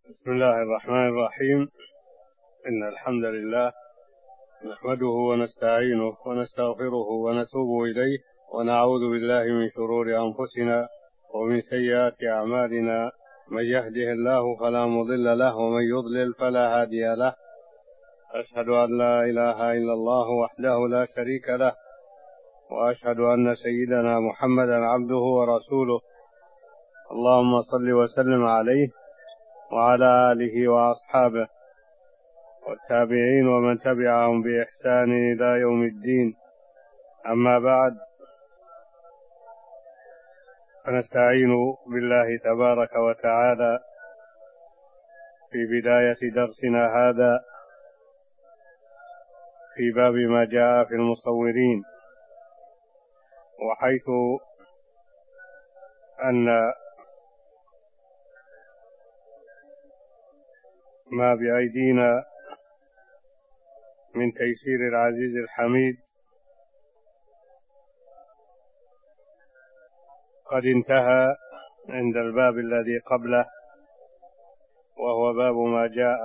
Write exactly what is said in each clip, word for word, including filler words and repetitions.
بسم الله الرحمن الرحيم. إن الحمد لله نحمده ونستعينه ونستغفره ونتوب إليه، ونعوذ بالله من شرور أنفسنا ومن سيئات أعمالنا. من يهده الله فلا مضل له، ومن يضلل فلا هادي له. أشهد أن لا إله إلا الله وحده لا شريك له، وأشهد أن سيدنا محمدا عبده ورسوله. اللهم صل وسلم عليه وعلى آله وأصحابه والتابعين ومن تبعهم بإحسان إلى يوم الدين. أما بعد، فنستعين بالله تبارك وتعالى في بداية درسنا هذا في باب ما جاء في المصورين، وحيث أن ما بأيدينا من تيسير العزيز الحميد قد انتهى عند الباب الذي قبله، وهو باب ما جاء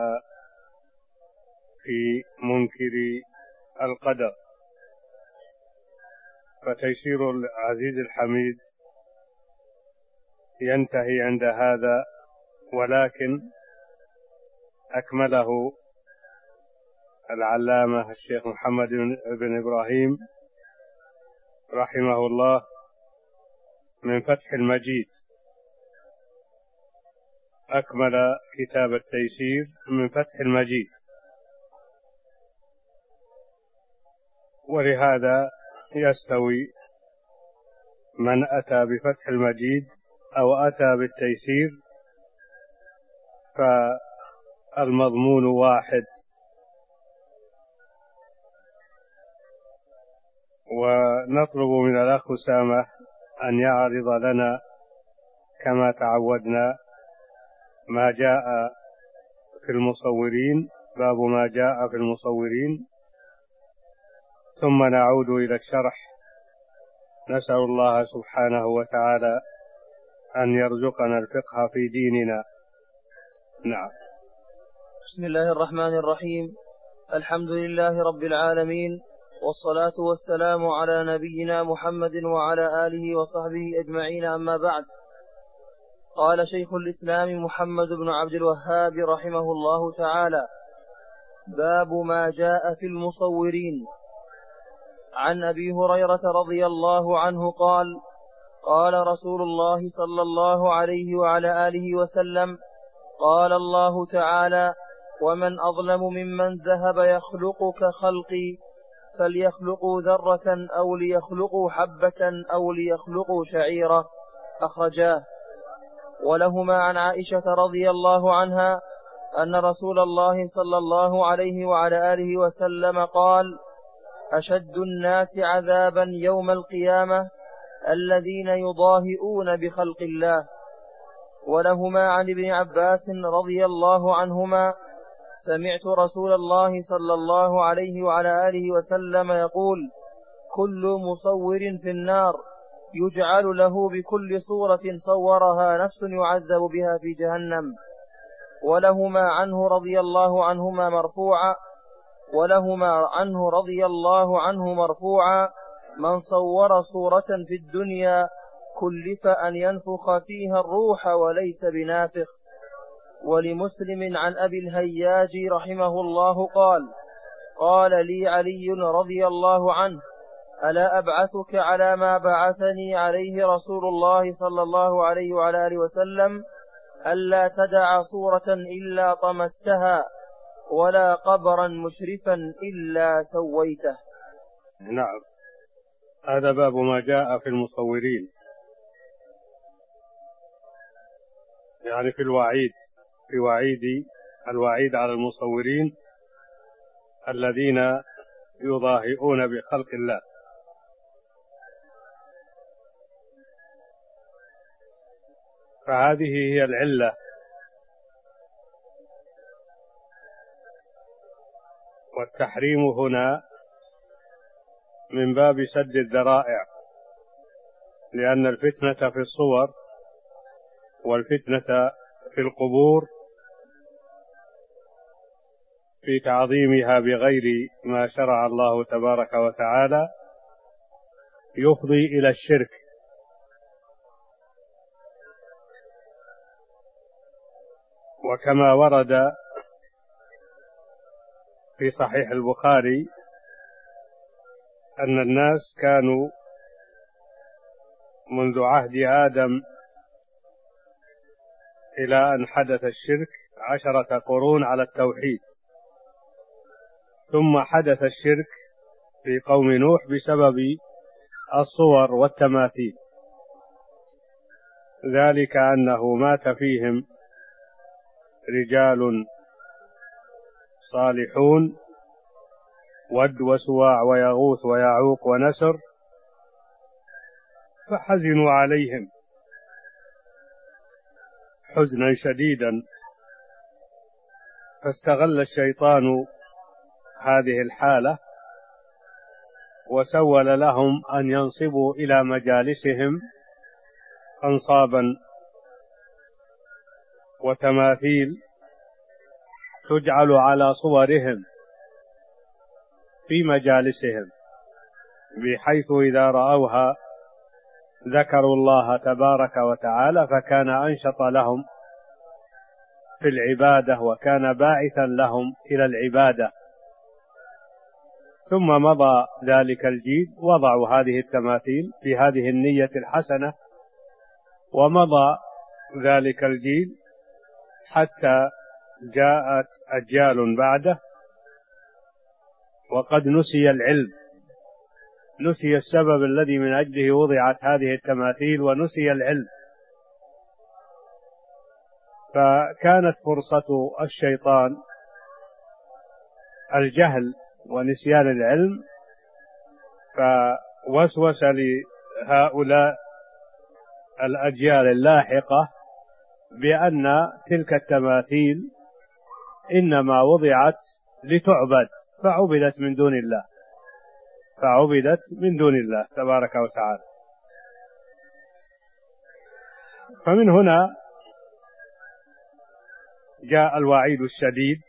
في منكر القدر. فتيسير العزيز الحميد ينتهي عند هذا، ولكن أكمله العلامة الشيخ محمد بن إبراهيم رحمه الله من فتح المجيد، أكمل كتاب التيسير من فتح المجيد. ولهذا يستوي من أتى بفتح المجيد أو أتى بالتيسير، فالمضمون واحد. ونطلب من الأخ أسامة أن يعرض لنا كما تعودنا ما جاء في المصورين، باب ما جاء في المصورين، ثم نعود إلى الشرح. نسأل الله سبحانه وتعالى أن يرزقنا الفقه في ديننا. نعم. بسم الله الرحمن الرحيم. الحمد لله رب العالمين، والصلاة والسلام على نبينا محمد وعلى آله وصحبه أجمعين. أما بعد، قال شيخ الإسلام محمد بن عبد الوهاب رحمه الله تعالى: باب ما جاء في المصورين. عن أبي هريرة رضي الله عنه قال: قال رسول الله صلى الله عليه وعلى آله وسلم: قال الله تعالى: ومن أظلم ممن ذهب يخلق كخلقي، فليخلقوا ذرة أو ليخلقوا حبة أو ليخلقوا شعيرة. أخرجاه. ولهما عن عائشة رضي الله عنها أن رسول الله صلى الله عليه وعلى آله وسلم قال: أشد الناس عذابا يوم القيامة الذين يضاهئون بخلق الله. ولهما عن ابن عباس رضي الله عنهما: سمعت رسول الله صلى الله عليه وعلى آله وسلم يقول: كل مصور في النار، يجعل له بكل صورة صورها نفس يعذب بها في جهنم. ولهما عنه رضي الله عنهما مرفوعا ولهما عنه رضي الله عنه مرفوعا: من صور صورة في الدنيا كلف أن ينفخ فيها الروح وليس بنافخ. ولمسلم عن أبي الهياج رحمه الله قال: قال لي علي رضي الله عنه: ألا أبعثك على ما بعثني عليه رسول الله صلى الله عليه وعلى آله وسلم: ألا تدع صورة إلا طمستها، ولا قبرا مشرفا إلا سويته. نعم. هذا باب ما جاء في المصورين، يعني في الوعيد، في وعيد الوعيد على المصورين الذين يضاهئون بخلق الله. فهذه هي العلة، والتحريم هنا من باب سد الذرائع، لأن الفتنة في الصور والفتنة في القبور في تعظيمها بغير ما شرع الله تبارك وتعالى يفضي إلى الشرك. وكما ورد في صحيح البخاري أن الناس كانوا منذ عهد آدم إلى أن حدث الشرك عشرة قرون على التوحيد، ثم حدث الشرك في قوم نوح بسبب الصور والتماثيل، ذلك أنه مات فيهم رجال صالحون ود وسواع ويغوث ويعوق ونسر، فحزنوا عليهم حزنا شديدا، فاستغل الشيطان هذه الحالة وسول لهم أن ينصبوا إلى مجالسهم أنصابا وتماثيل تجعل على صورهم في مجالسهم، بحيث إذا رأوها ذكروا الله تبارك وتعالى، فكان أنشط لهم في العبادة وكان باعثا لهم إلى العبادة. ثم مضى ذلك الجيل، وضعوا هذه التماثيل في هذه النية الحسنة، ومضى ذلك الجيل حتى جاءت أجيال بعده وقد نسي العلم، نسي السبب الذي من أجله وضعت هذه التماثيل ونسي العلم، فكانت فرصة الشيطان الجهل ونسيان العلم، فوسوس لهؤلاء الأجيال اللاحقة بأن تلك التماثيل إنما وضعت لتعبد، فعبدت من دون الله فعبدت من دون الله تبارك وتعالى. فمن هنا جاء الوعيد الشديد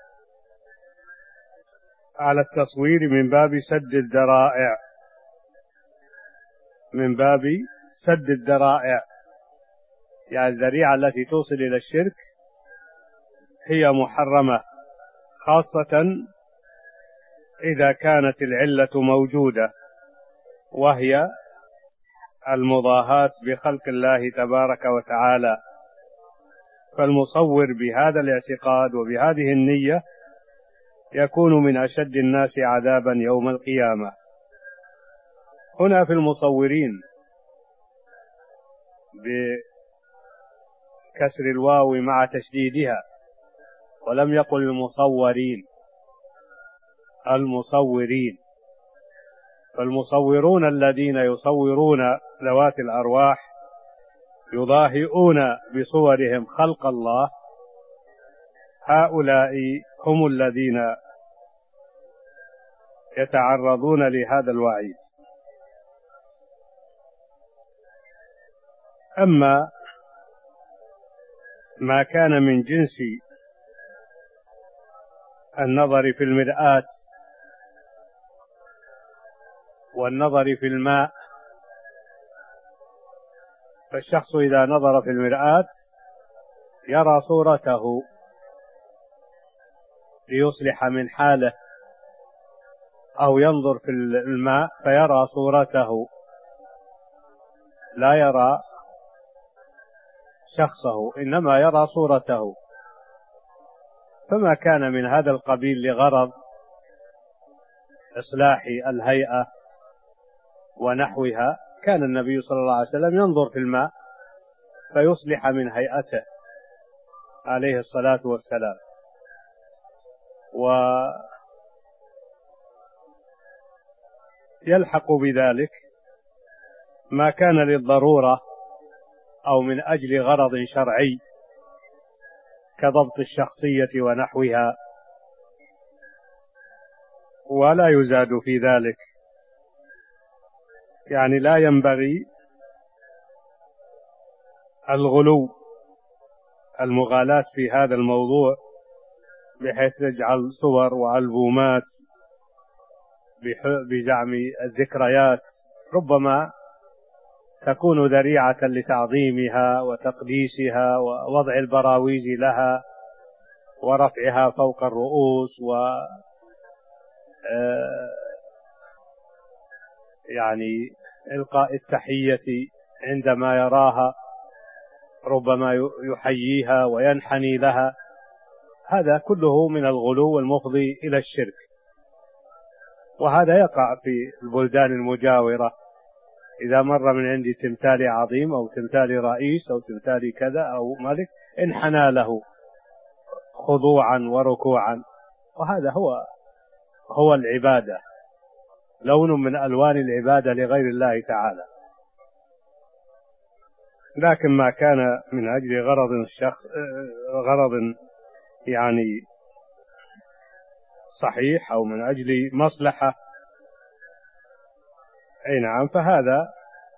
على التصوير من باب سد الذرائع، من باب سد الذرائع، يعني الذريعة التي توصل إلى الشرك هي محرمة، خاصة إذا كانت العلة موجودة، وهي المضاهاة بخلق الله تبارك وتعالى. فالمصور بهذا الاعتقاد وبهذه النية يكون من أشد الناس عذابا يوم القيامة. هنا في المصورين بكسر الواو مع تشديدها، ولم يقل المصورين، المصورين. فالمصورون الذين يصورون ذوات الأرواح يضاهئون بصورهم خلق الله، هؤلاء هم الذين يتعرضون لهذا الوعيد. أما ما كان من جنس النظر في المرآة والنظر في الماء، فالشخص إذا نظر في المرآة يرى صورته ليصلح من حاله، أو ينظر في الماء فيرى صورته لا يرى شخصه، إنما يرى صورته. فما كان من هذا القبيل لغرض إصلاح الهيئة ونحوها كان النبي صلى الله عليه وسلم ينظر في الماء فيصلح من هيئته عليه الصلاة والسلام. ويلحق بذلك ما كان للضرورة أو من أجل غرض شرعي كضبط الشخصية ونحوها، ولا يزاد في ذلك. يعني لا ينبغي الغلو، المغالاة في هذا الموضوع، بحيث تجعل صور وألبومات بزعم الذكريات، ربما تكون ذريعة لتعظيمها وتقديسها ووضع البراويز لها ورفعها فوق الرؤوس و يعني إلقاء التحية عندما يراها، ربما يحييها وينحني لها. هذا كله من الغلو المفضي إلى الشرك، وهذا يقع في البلدان المجاورة. إذا مر من عندي تمثال عظيم أو تمثال رئيس أو تمثال كذا أو ملك انحنى له خضوعا وركوعا، وهذا هو هو العبادة، لون من ألوان العبادة لغير الله تعالى. لكن ما كان من أجل غرض الشخص غرض يعني صحيح أو من أجل مصلحة، أي نعم، فهذا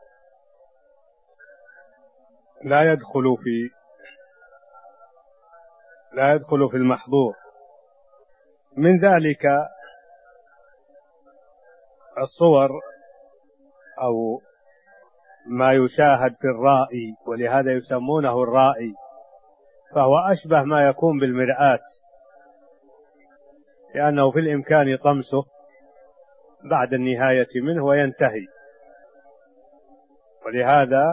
لا يدخل في لا يدخل في المحظور. من ذلك الصور أو ما يشاهد في الرائي، ولهذا يسمونه الرائي، فهو أشبه ما يكون بالمرآة، لأنه في الإمكان طمسه بعد النهاية منه وينتهي، ولهذا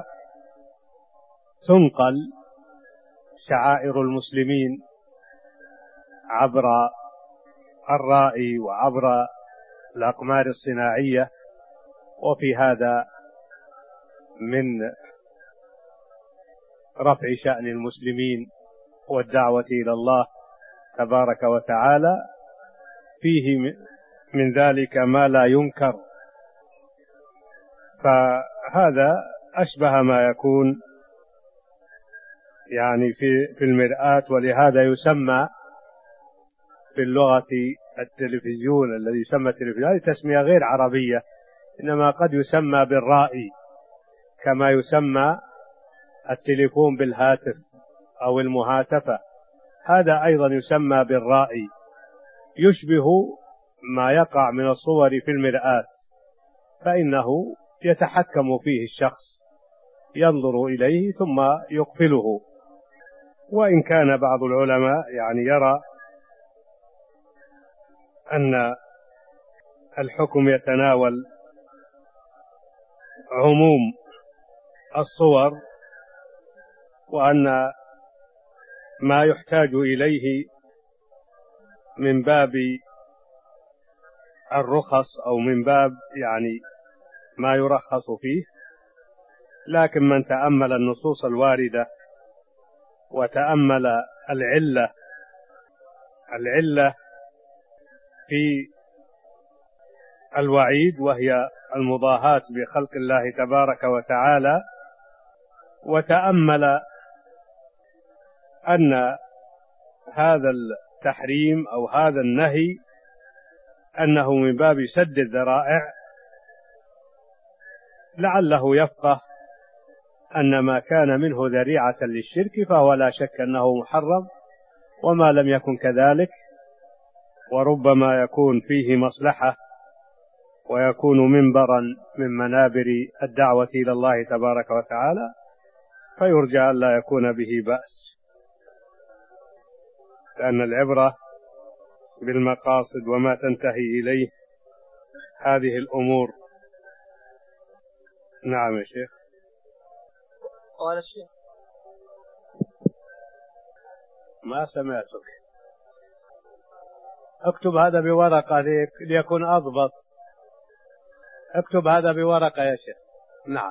تنقل شعائر المسلمين عبر الرائي وعبر الأقمار الصناعية، وفي هذا من رفع شأن المسلمين والدعوة إلى الله تبارك وتعالى، فيه من ذلك ما لا ينكر. فهذا أشبه ما يكون يعني في في المرآة، ولهذا يسمى في اللغة التلفزيون الذي يسمى التلفزيون، هذه تسمية غير عربية، إنما قد يسمى بالرائي كما يسمى التليفون بالهاتف أو المهاتفة، هذا أيضا يسمى بالرائي، يشبه ما يقع من الصور في المرآة، فإنه يتحكم فيه الشخص، ينظر إليه ثم يقفله. وإن كان بعض العلماء يعني يرى أن الحكم يتناول عموم الصور، وأن ما يحتاج إليه من باب الرخص أو من باب يعني ما يرخص فيه، لكن من تأمل النصوص الواردة وتأمل العلة العلة في الوعيد، وهي المضاهاة بخلق الله تبارك وتعالى، وتأمل أن هذا التحريم أو هذا النهي أنه من باب سد الذرائع، لعله يفقه أن ما كان منه ذريعة للشرك فهو لا شك أنه محرم، وما لم يكن كذلك وربما يكون فيه مصلحة ويكون منبرا من منابر الدعوة إلى الله تبارك وتعالى، فيرجى أن لا يكون به بأس، لأن العبرة بالمقاصد وما تنتهي إليه هذه الأمور. نعم يا شيخ. قال الشيخ ما سمعتك. اكتب هذا بورقة ليكون أضبط. اكتب هذا بورقة يا شيخ. نعم.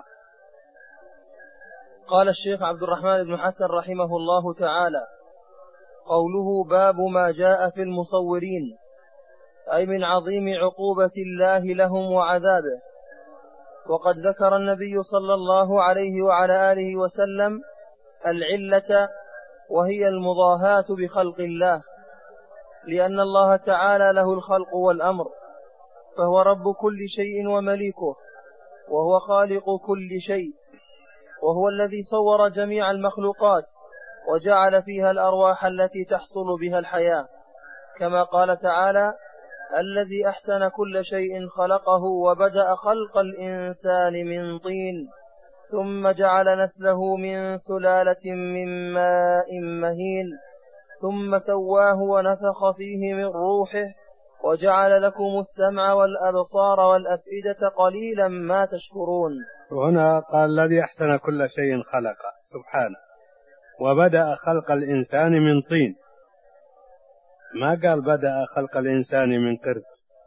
قال الشيخ عبد الرحمن بن حسن رحمه الله تعالى: قوله باب ما جاء في المصورين، أي من عظيم عقوبة الله لهم وعذابه. وقد ذكر النبي صلى الله عليه وعلى آله وسلم العلة، وهي المضاهاة بخلق الله، لأن الله تعالى له الخلق والأمر، فهو رب كل شيء ومليكه، وهو خالق كل شيء، وهو الذي صور جميع المخلوقات وجعل فيها الأرواح التي تحصل بها الحياة، كما قال تعالى: الذي أحسن كل شيء خلقه وبدأ خلق الإنسان من طين ثم جعل نسله من سلالة من ماء مهين ثم سواه ونفخ فيه من روحه وجعل لكم السمع والأبصار والأفئدة قليلا ما تشكرون. وهنا قال الذي أحسن كل شيء خلقه سبحانه، وبدأ خلق الإنسان من طين، ما قال بدأ خلق الإنسان من قرد.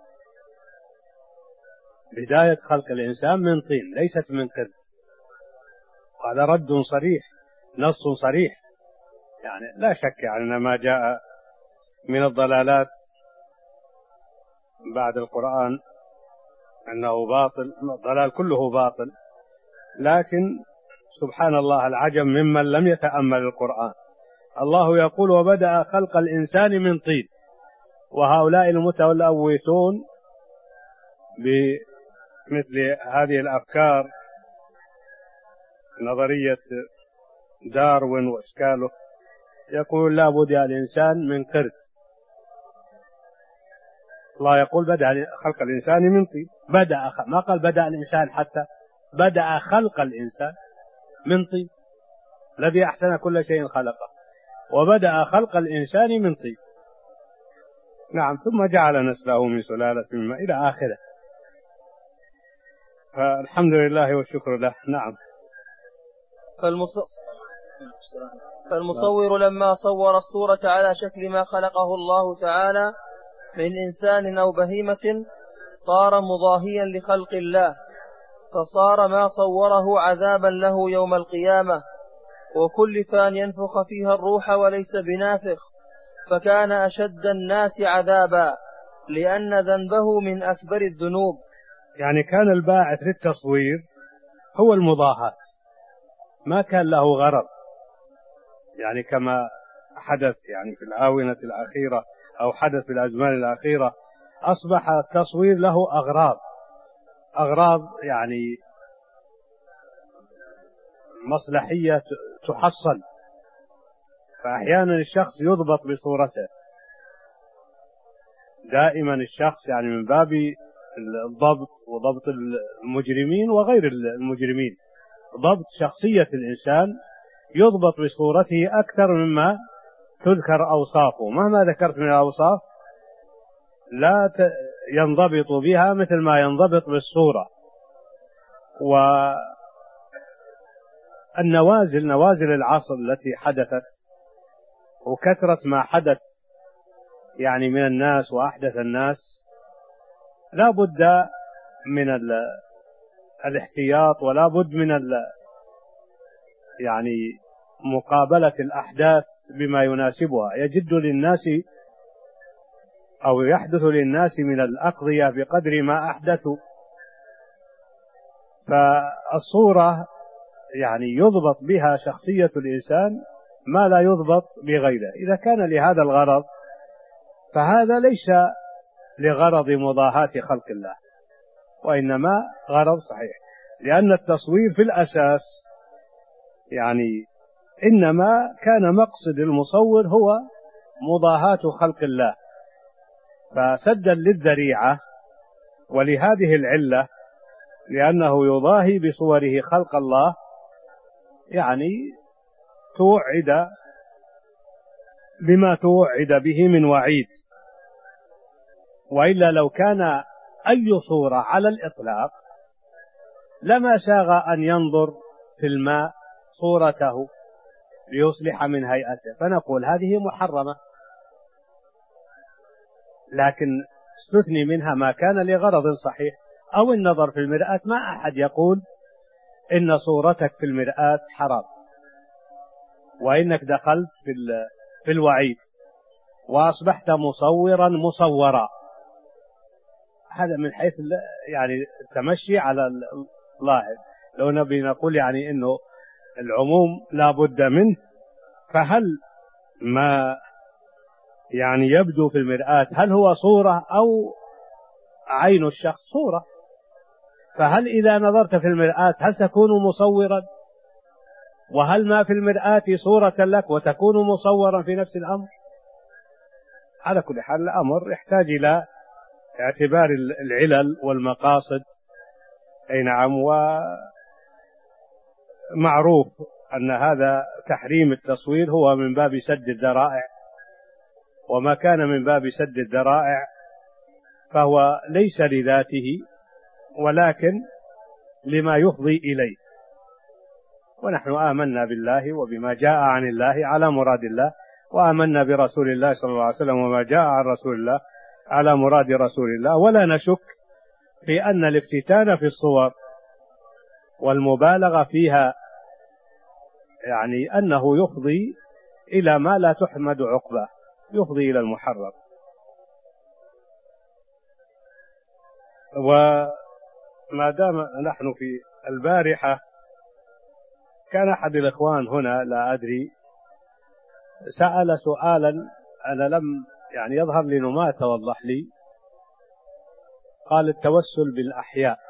بداية خلق الإنسان من طين ليست من قرد، وهذا رد صريح، نص صريح، يعني لا شك يعني أن ما جاء من الضلالات بعد القرآن أنه باطل، الضلال كله باطل، لكن سبحان الله العجب ممن لم يتأمل القرآن. الله يقول: وبدأ خلق الإنسان من طين، وهؤلاء المتلوثون بمثل هذه الأفكار، نظرية داروين وإشكاله، يقول لا بدأ الإنسان من قرد. الله يقول بدأ خلق الإنسان من طين، بدأ، ما قال بدأ الإنسان، حتى بدأ خلق الإنسان من طين، الذي أحسن كل شيء خلقه، وبدأ خلق الإنسان من طين. نعم، ثم جعل نسله من سلالة من ماء إلى آخره، فالحمد لله والشكر له. نعم. فالمصور لما صور الصورة على شكل ما خلقه الله تعالى من إنسان أو بهيمة صار مضاهيا لخلق الله، فصار ما صوره عذابا له يوم القيامة، وكلف أن ينفخ فيها الروح وليس بنافخ، فكان أشد الناس عذابا لأن ذنبه من أكبر الذنوب. يعني كان الباعث للتصوير هو المضاهاة، ما كان له غرض، يعني كما حدث يعني في الآونة الأخيرة أو حدث في الأزمان الأخيرة، أصبح التصوير له أغراض، أغراض يعني مصلحية تحصل، فأحيانا الشخص يضبط بصورته، دائما الشخص يعني من باب الضبط وضبط المجرمين وغير المجرمين، ضبط شخصية الإنسان يضبط بصورته أكثر مما تذكر أوصافه. مهما ذكرت من الأوصاف لا ينضبط بها مثل ما ينضبط بالصورة. والنوازل، نوازل العصر التي حدثت وكثرة ما حدث يعني من الناس وأحدث الناس، لا بد من الاحتياط، ولا بد من يعني مقابلة الأحداث بما يناسبها. يجد للناس أو يحدث للناس من الأقضية بقدر ما أحدثوا، فالصورة يعني يضبط بها شخصية الإنسان ما لا يضبط بغيره. إذا كان لهذا الغرض فهذا ليس لغرض مضاهاة خلق الله، وإنما غرض صحيح، لأن التصوير في الأساس يعني إنما كان مقصد المصور هو مضاهاة خلق الله، فسدا للذريعة، ولهذه العلة لأنه يضاهي بصوره خلق الله، يعني توعد بما توعد به من وعيد. وإلا لو كان أي صورة على الإطلاق لما ساغ أن ينظر في الماء صورته ليصلح من هيئته، فنقول هذه محرمة، لكن استثني منها ما كان لغرض صحيح. أو النظر في المرآة، ما أحد يقول إن صورتك في المرآة حرام وإنك دخلت في في الوعيد وأصبحت مصورا مصورا، هذا من حيث يعني التمشي على الظاهر. لو نبي نقول يعني إنه العموم لا بد منه، فهل ما يعني يبدو في المرآة هل هو صورة أو عين الشخص؟ صورة. فهل إذا نظرت في المرآة هل تكون مصورا؟ وهل ما في المرآة صورة لك وتكون مصورا في نفس الأمر؟ على كل حال الأمر يحتاج إلى اعتبار العلل والمقاصد. أي نعم. ومعروف أن هذا تحريم التصوير هو من باب سد الذرائع، وما كان من باب سد الذرائع فهو ليس لذاته ولكن لما يفضي إليه. ونحن آمنا بالله وبما جاء عن الله على مراد الله، وآمنا برسول الله صلى الله عليه وسلم وما جاء عن رسول الله على مراد رسول الله، ولا نشك في أن الافتتان في الصور والمبالغة فيها يعني أنه يفضي إلى ما لا تحمد عقباه، يفضي إلى المحرم. وما دام نحن في البارحة كان أحد الإخوان هنا لا أدري سأل سؤالا أنا لم يعني يظهر لي إنه ما توضح لي. قال التوسل بالأحياء،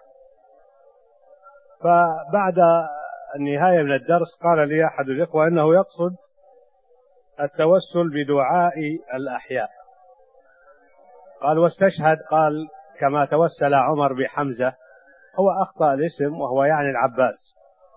فبعد النهاية من الدرس قال لي أحد الإخوة أنه يقصد التوسل بدعاء الأحياء. قال واستشهد، قال كما توسل عمر بحمزة. هو أخطأ الاسم وهو يعني العباس،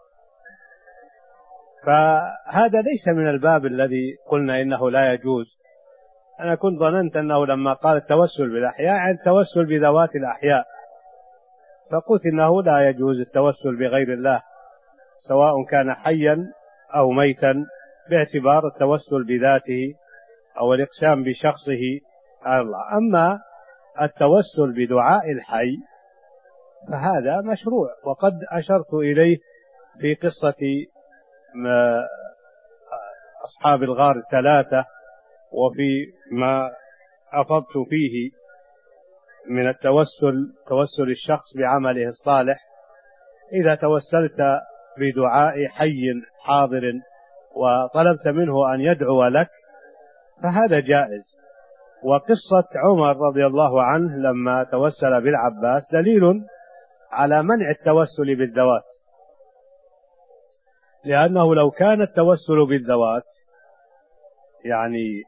فهذا ليس من الباب الذي قلنا إنه لا يجوز. أنا كنت ظننت أنه لما قال التوسل بالأحياء عن التوسل بذوات الأحياء، فقلت إنه لا يجوز التوسل بغير الله سواء كان حيا أو ميتا، باعتبار التوسل بذاته أو الإقسام بشخصه على الله. أما التوسل بدعاء الحي فهذا مشروع، وقد أشرت إليه في قصة أصحاب الغار الثلاثة، وفي ما أفضت فيه من التوسل، توسل الشخص بعمله الصالح. إذا توسلت بدعاء حي حاضر وطلبت منه أن يدعو لك فهذا جائز. وقصة عمر رضي الله عنه لما توسل بالعباس دليل على منع التوسل بالذوات، لأنه لو كان التوسل بالذوات يعني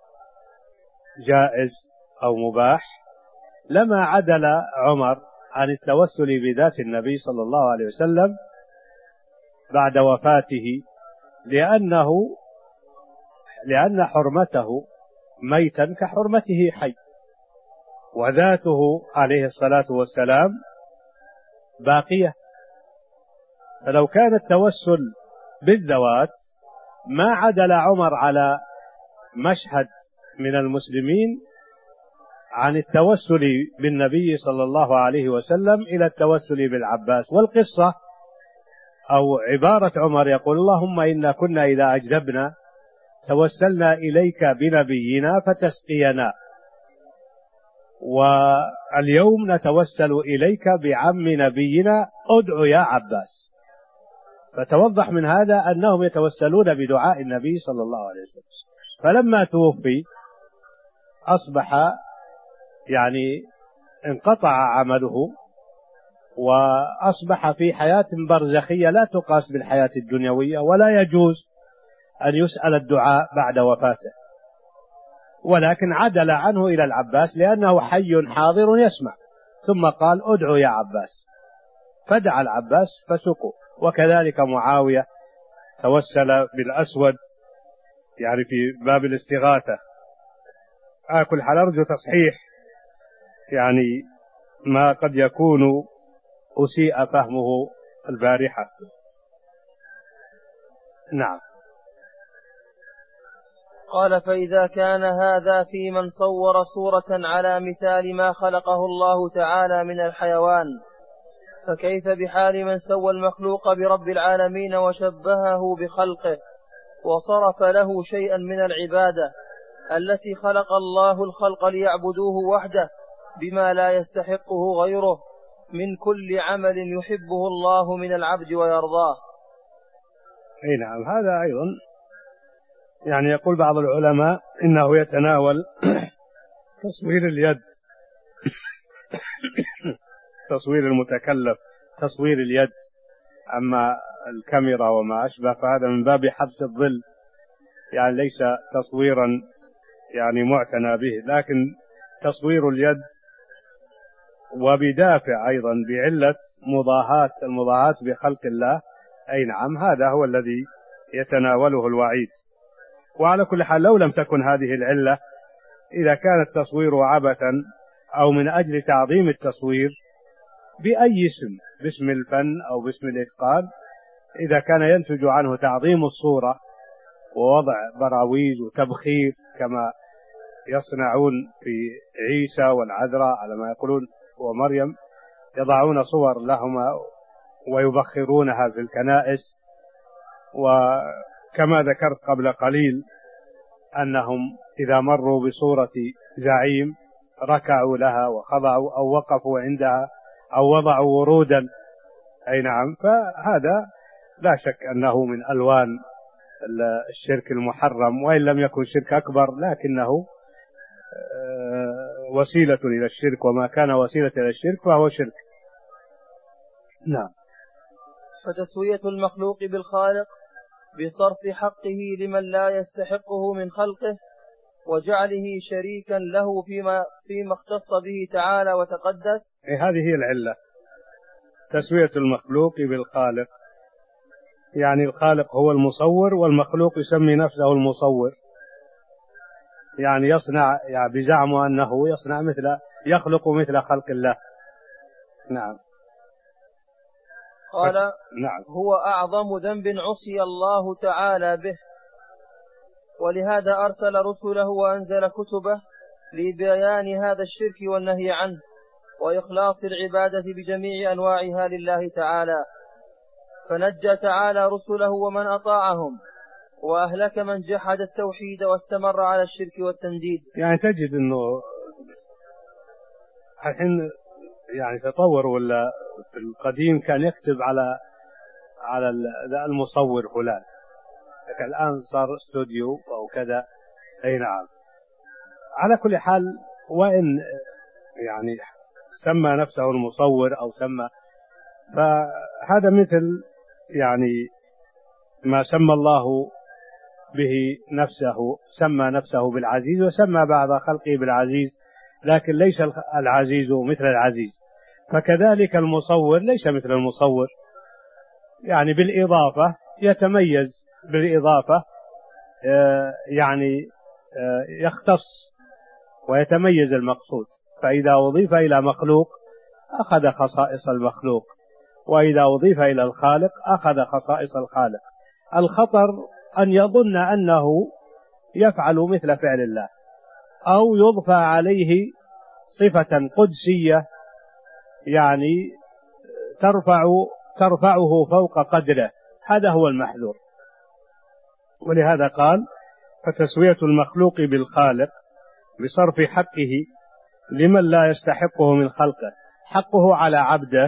جائز أو مباح لما عدل عمر عن التوسل بذات النبي صلى الله عليه وسلم بعد وفاته، لأنه لأن حرمته ميتا كحرمته حي، وذاته عليه الصلاة والسلام باقية. فلو كان التوسل بالذوات ما عدل عمر على مشهد من المسلمين عن التوسل بالنبي صلى الله عليه وسلم إلى التوسل بالعباس. والقصة أو عبارة عمر يقول اللهم إنا كنا إذا أجدبنا توسلنا إليك بنبينا فتسقينا، واليوم نتوسل إليك بعم نبينا ادع يا عباس. فتوضح من هذا أنهم يتوسلون بدعاء النبي صلى الله عليه وسلم. فلما توفي أصبح يعني انقطع عمله، وأصبح في حياة برزخية لا تقاس بالحياة الدنيوية، ولا يجوز أن يسأل الدعاء بعد وفاته، ولكن عدل عنه إلى العباس لأنه حي حاضر يسمع، ثم قال ادعو يا عباس، فدعا العباس فسقوا. وكذلك معاوية توسل بالأسود يعني في باب الاستغاثة. آكل حال أرجو تصحيح يعني ما قد يكون أسيء فهمه البارحة. نعم. قال فإذا كان هذا في من صور صورة على مثال ما خلقه الله تعالى من الحيوان، فكيف بحال من سوى المخلوق برب العالمين وشبهه بخلقه وصرف له شيئا من العبادة التي خلق الله الخلق ليعبدوه وحده بما لا يستحقه غيره من كل عمل يحبه الله من العبد ويرضاه. أي نعم. هذا أيضا يعني يقول بعض العلماء إنه يتناول تصوير اليد تصوير المتكلف، تصوير اليد. أما الكاميرا وما أشبه فهذا من باب حبس الظل، يعني ليس تصويرا يعني معتنى به، لكن تصوير اليد وبدافع أيضا بعلة مضاهاة المضاهاة بخلق الله، أي نعم، هذا هو الذي يتناوله الوعيد. وعلى كل حال لو لم تكن هذه العلة، إذا كان التصوير عبثا أو من أجل تعظيم التصوير بأي اسم، باسم الفن أو باسم الإتقان، إذا كان ينتج عنه تعظيم الصورة ووضع براويز وتبخير كما يصنعون في عيسى والعذراء على ما يقولون ومريم، يضعون صور لهما ويبخرونها في الكنائس، وكما ذكرت قبل قليل أنهم إذا مروا بصورة زعيم ركعوا لها وخضعوا أو وقفوا عندها أو وضعوا ورودا، أي نعم، فهذا لا شك أنه من ألوان الشرك المحرم، وإن لم يكن شرك أكبر لكنه وسيلة إلى الشرك، وما كان وسيلة إلى الشرك فهو شرك. نعم. فتسوية المخلوق بالخالق بصرف حقه لمن لا يستحقه من خلقه وجعله شريكا له فيما, فيما اختص به تعالى وتقدس. هذه هي العلة، تسوية المخلوق بالخالق، يعني الخالق هو المصور والمخلوق يسمي نفسه المصور، يعني يصنع، يعني بزعمه أنه يصنع مثل يخلق مثل خلق الله. نعم. قال نعم. هو أعظم ذنب عصي الله تعالى به، ولهذا أرسل رسله وأنزل كتبه لبيان هذا الشرك والنهي عنه وإخلاص العبادة بجميع أنواعها لله تعالى، فنجى تعالى رسله ومن أطاعهم وأهلك من جحد التوحيد واستمر على الشرك والتنديد. يعني تجد أنه الحين يعني تطور، ولا في القديم كان يكتب على على المصور فلان، لكن الآن صار استوديو أو كذا. أي نعم. على كل حال، وإن يعني سمى نفسه المصور أو سمى، فهذا مثل يعني ما سمى الله به نفسه، سمى نفسه بالعزيز وسمى بعض خلقه بالعزيز، لكن ليس العزيز مثل العزيز. فكذلك المصور ليس مثل المصور، يعني بالإضافة يتميز، بالإضافة يعني يختص ويتميز المقصود، فإذا أضيف إلى مخلوق أخذ خصائص المخلوق، وإذا أضيف إلى الخالق أخذ خصائص الخالق. الخطر أن يظن أنه يفعل مثل فعل الله، أو يضفى عليه صفة قدسية يعني ترفع ترفعه فوق قدره، هذا هو المحذور. ولهذا قال فتسوية المخلوق بالخالق بصرف حقه لمن لا يستحقه من خلقه. حقه على عبده،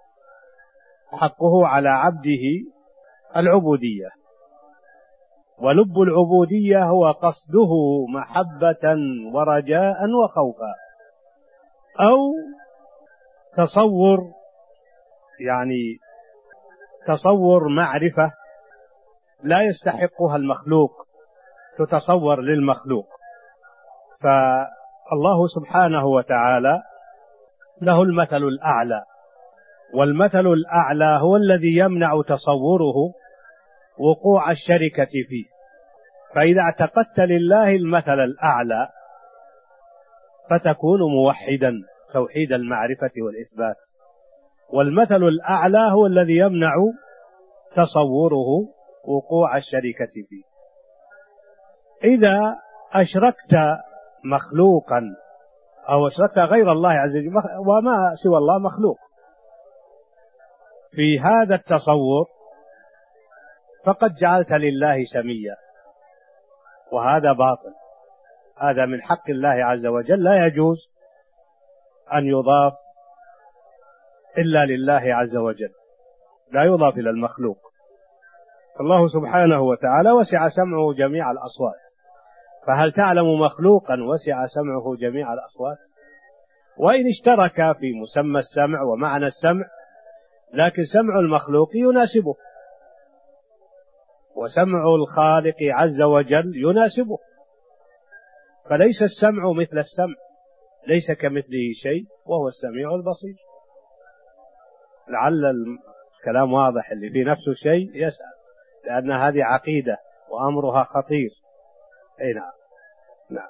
حقه على عبده العبودية، ولب العبودية هو قصده محبة ورجاء وخوفا، أو تصور، يعني تصور معرفة لا يستحقها المخلوق تتصور للمخلوق. فالله سبحانه وتعالى له المثل الأعلى، والمثل الأعلى هو الذي يمنع تصوره وقوع الشركة فيه. فإذا اعتقدت لله المثل الأعلى فتكون موحدا توحيد المعرفة والإثبات، والمثل الأعلى هو الذي يمنع تصوره وقوع الشركة فيه. إذا أشركت مخلوقا أو أشركت غير الله عز وجل، وما سوى الله مخلوق، في هذا التصور فقد جعلت لله سميا، وهذا باطل، هذا من حق الله عز وجل، لا يجوز أن يضاف إلا لله عز وجل، لا يضاف إلى المخلوق. الله سبحانه وتعالى وسع سمعه جميع الأصوات، فهل تعلم مخلوقا وسع سمعه جميع الأصوات؟ وإن اشترك في مسمى السمع ومعنى السمع، لكن سمع المخلوق يناسبه، وسمع الخالق عز وجل يناسبه. فليس السمع مثل السمع، ليس كمثله شيء وهو السميع البصير. لعل الكلام واضح، اللي في نفسه شيء يسأل، لأن هذه عقيدة وأمرها خطير. أي نعم. نعم.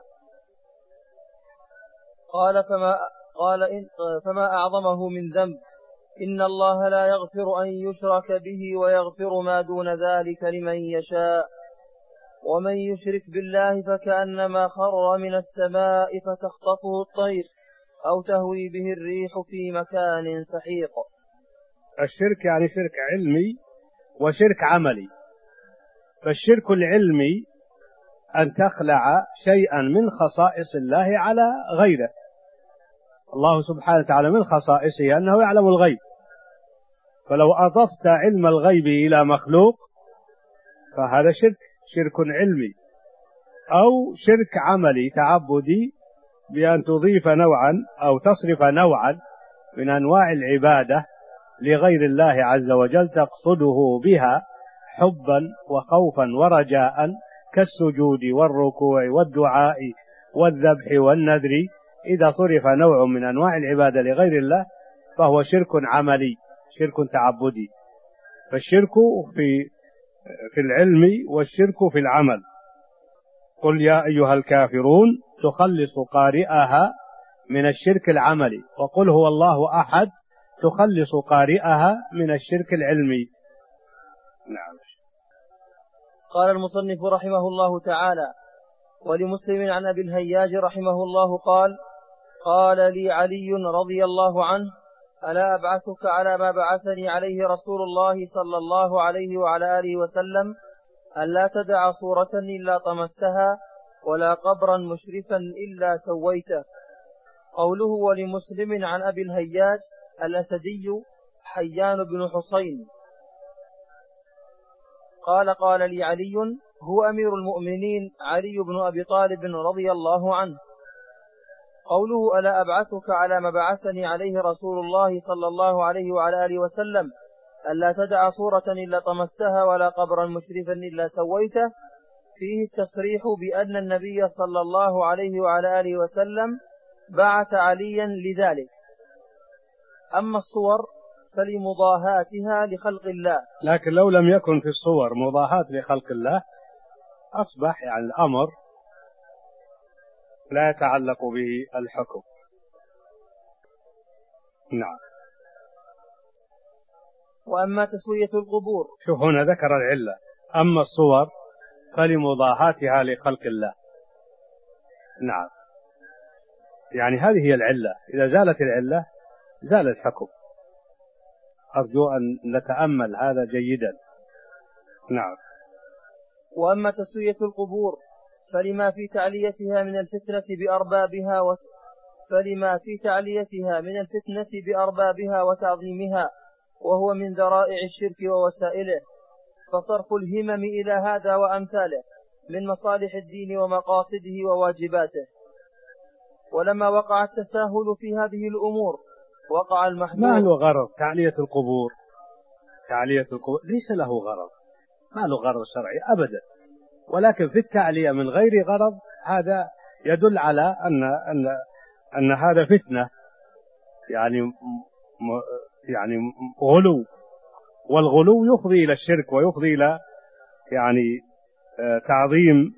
قال فما, قال إن فما أعظمه من ذنب، إن الله لا يغفر أن يشرك به ويغفر ما دون ذلك لمن يشاء، ومن يشرك بالله فكأنما خر من السماء فتخطفه الطير أو تهوي به الريح في مكان سحيق. الشرك يعني شرك علمي وشرك عملي. فالشرك العلمي أن تخلع شيئا من خصائص الله على غيره. الله سبحانه وتعالى من خصائصه أنه يعلم الغيب، فلو أضفت علم الغيب إلى مخلوق فهذا شرك، شرك علمي. أو شرك عملي تعبدي، بأن تضيف نوعا أو تصرف نوعا من أنواع العبادة لغير الله عز وجل تقصده بها حبا وخوفا ورجاء، كالسجود والركوع والدعاء والذبح والنذر. إذا صرف نوع من أنواع العبادة لغير الله فهو شرك عملي، شرك تعبدي. فالشرك في في العلم والشرك في العمل. قل يا أيها الكافرون تخلص قارئها من الشرك العملي، وقل هو الله أحد تخلص قارئها من الشرك العلمي. نعم. قال المصنف رحمه الله تعالى: ولمسلم عن أبي الهياج رحمه الله قال: قال لي علي رضي الله عنه: ألا أبعثك على ما بعثني عليه رسول الله صلى الله عليه وعلى آله وسلم، ألا تدع صورة إلا طمستها ولا قبرا مشرفا إلا سويته. قوله ولمسلم عن أبي الهياج الأسدي حيان بن حسين قال: قال لي علي، هو أمير المؤمنين علي بن أبي طالب رضي الله عنه. قوله ألا أبعثك على ما بعثني عليه رسول الله صلى الله عليه وعلى آله وسلم، ألا تدع صورة إلا طمستها ولا قبرا مشرفا إلا سويته، فيه التصريح بأن النبي صلى الله عليه وعلى آله وسلم بعث عليا لذلك. أما الصور فلمضاهاتها لخلق الله. لكن لو لم يكن في الصور مضاهاة لخلق الله أصبح يعني الأمر لا يتعلق به الحكم. نعم. وأما تسوية القبور، شوف هنا ذكر العلة، أما الصور فلمضاهاتها لخلق الله. نعم، يعني هذه هي العلة، إذا زالت العلة زال الحكم. أرجو أن نتأمل هذا جيدا. نعم. وأما تسوية القبور فلما في تعليتها من الفتنة بأربابها و... فلما في تعليتها من الفتنة بأربابها وتعظيمها، وهو من ذرائع الشرك ووسائله، فصرف الهمم إلى هذا وأمثاله من مصالح الدين ومقاصده وواجباته. ولما وقع التساهل في هذه الأمور وقع المحذور. ما له غرض تعلية القبور، تعلية القبور ليس له غرض، ما له غرض شرعي أبدا، ولكن في التعلية من غير غرض هذا يدل على أن أن أن هذا فتنة، يعني م يعني غلو، والغلو يفضي إلى الشرك ويفضي إلى يعني تعظيم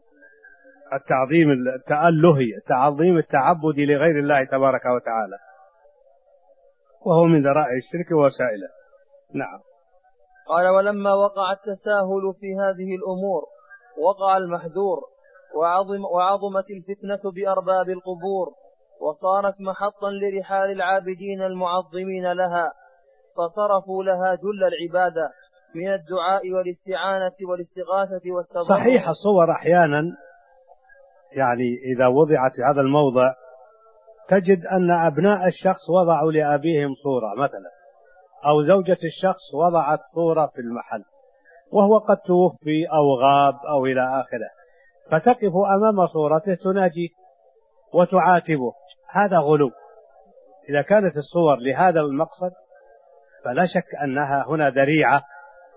التعظيم التألهي، التعظيم التعبدي لغير الله تبارك وتعالى، وهو من ذرائع الشرك ووسائله. نعم. قال: ولما وقع التساهل في هذه الأمور وقع المحذور، وعظم وعظمت الفتنة بأرباب القبور، وصارت محطا لرحال العابدين المعظمين لها، فصرفوا لها جل العبادة من الدعاء والاستعانة والاستغاثة والتضرع. صحيح الصور أحيانا يعني إذا وضعت في هذا الموضع تجد أن أبناء الشخص وضعوا لأبيهم صورة مثلا، أو زوجة الشخص وضعت صورة في المحل وهو قد توفي أو غاب أو إلى آخره، فتقف أمام صورته تناجيه وتعاتبه، هذا غلو. إذا كانت الصور لهذا المقصد فلا شك أنها هنا ذريعة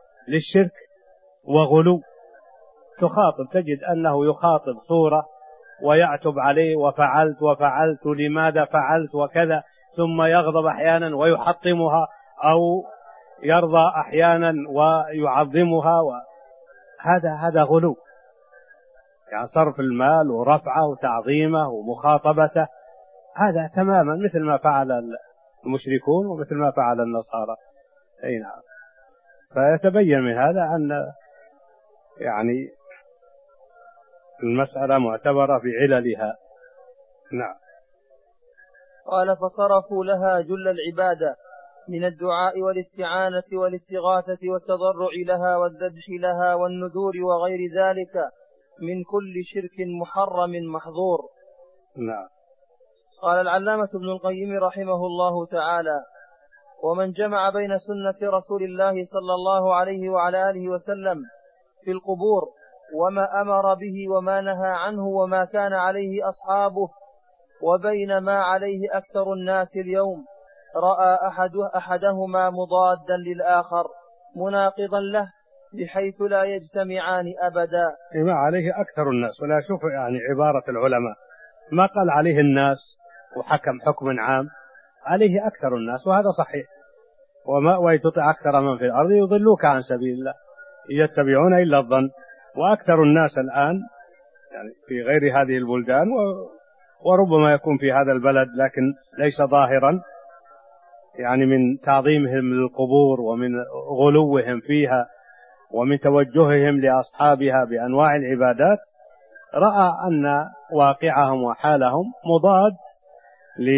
للشرك وغلو. تخاطب، تجد أنه يخاطب صورة ويعتب عليه وفعلت وفعلت لماذا فعلت وكذا، ثم يغضب أحيانا ويحطمها أو يرضى أحيانا ويعظمها، هذا هذا غلو، يعني صرف المال ورفعه وتعظيمه ومخاطبته، هذا تماما مثل ما فعل المشركون ومثل ما فعل النصارى. أي نعم. فيتبين من هذا أن يعني المسألة معتبرة في عللها. نعم. قال فصرفوا لها جل العبادة من الدعاء والاستعانة والاستغاثة والتضرع لها والذبح لها والنذور وغير ذلك من كل شرك محرم محظور. نعم. قال العلامة ابن القيم رحمه الله تعالى: ومن جمع بين سنة رسول الله صلى الله عليه وعلى آله وسلم في القبور وما أمر به وما نهى عنه وما كان عليه أصحابه وبين ما عليه أكثر الناس اليوم، رأى أحده أحدهما مضادا للآخر مناقضا له بحيث لا يجتمعان أبدا. ما عليه أكثر الناس، ولا شوف يعني عبارة العلماء ما قال عليه الناس وحكم حكم عام، عليه أكثر الناس، وهذا صحيح. وما ويتطع أكثر من في الأرض يضلوك عن سبيل الله يتبعون إلا الظن. وأكثر الناس الآن يعني في غير هذه البلدان وربما يكون في هذا البلد لكن ليس ظاهرا، يعني من تعظيمهم للقبور ومن غلوهم فيها ومن توجههم لأصحابها بأنواع العبادات، رأى أن واقعهم وحالهم مضاد ل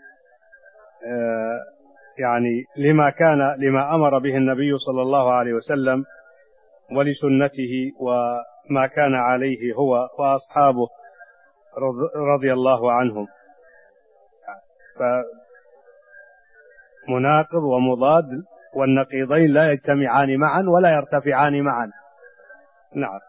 يعني لما كان لما أمر به النبي صلى الله عليه وسلم ولسنته وما كان عليه هو وأصحابه رضي الله عنهم. فمناقض ومضاد، والنقيضين لا يجتمعان معا ولا يرتفعان معا. نعم.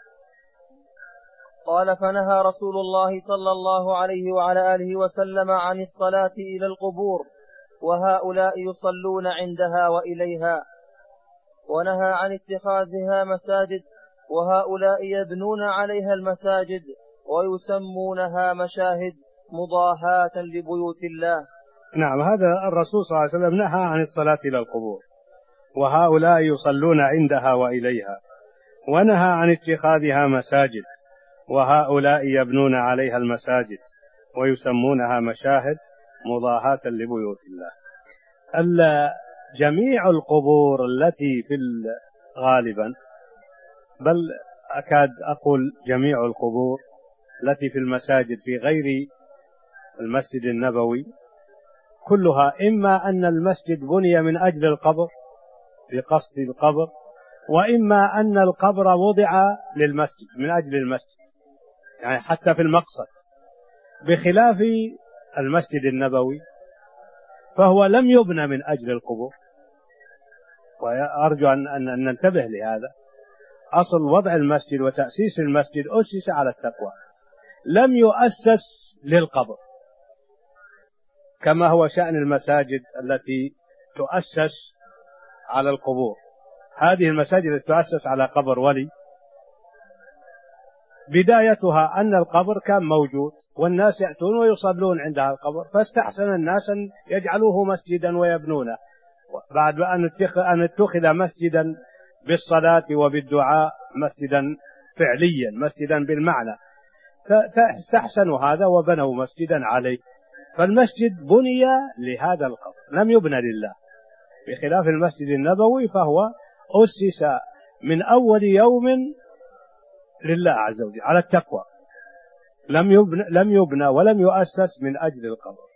قال فنهى رسول الله صلى الله عليه وعلى آله وسلم عن الصلاة إلى القبور وهؤلاء يصلون عندها وإليها، ونهى عن اتخاذها مساجد وهؤلاء يبنون عليها المساجد ويسمونها مشاهد مضاهاة لبيوت الله. نعم. هذا الرسول صلى الله عليه وسلم نهى عن الصلاة إلى القبور وهؤلاء يصلون عندها وإليها، ونهى عن اتخاذها مساجد وهؤلاء يبنون عليها المساجد ويسمونها مشاهد مضاهاة لبيوت الله. جميع القبور التي في غالبا، بل أكاد أقول جميع القبور التي في المساجد في غير المسجد النبوي، كلها إما أن المسجد بني من أجل القبر بقصد القبر، وإما أن القبر وضع للمسجد من أجل المسجد، يعني حتى في المقصد، بخلاف المسجد النبوي فهو لم يبنى من أجل القبور. وأرجو أن ننتبه لهذا. أصل وضع المسجد وتأسيس المسجد أسس على التقوى، لم يؤسس للقبر، كما هو شأن المساجد التي تؤسس على القبور. هذه المساجد التي تؤسس على قبر ولي بدايتها أن القبر كان موجود والناس يأتون ويصلون عند القبر، فاستحسن الناس أن يجعلوه مسجدا ويبنونه. بعد أن اتخذ مسجدا بالصلاة وبالدعاء مسجدا فعليا مسجدا بالمعنى، فاستحسنوا هذا وبنوا مسجدا عليه. فالمسجد بني لهذا القبر لم يبنى لله، بخلاف المسجد النبوي فهو أسس من أول يوم لله عز وجل على التقوى، لم يبنى, لم يبنى ولم يؤسس من أجل القبر.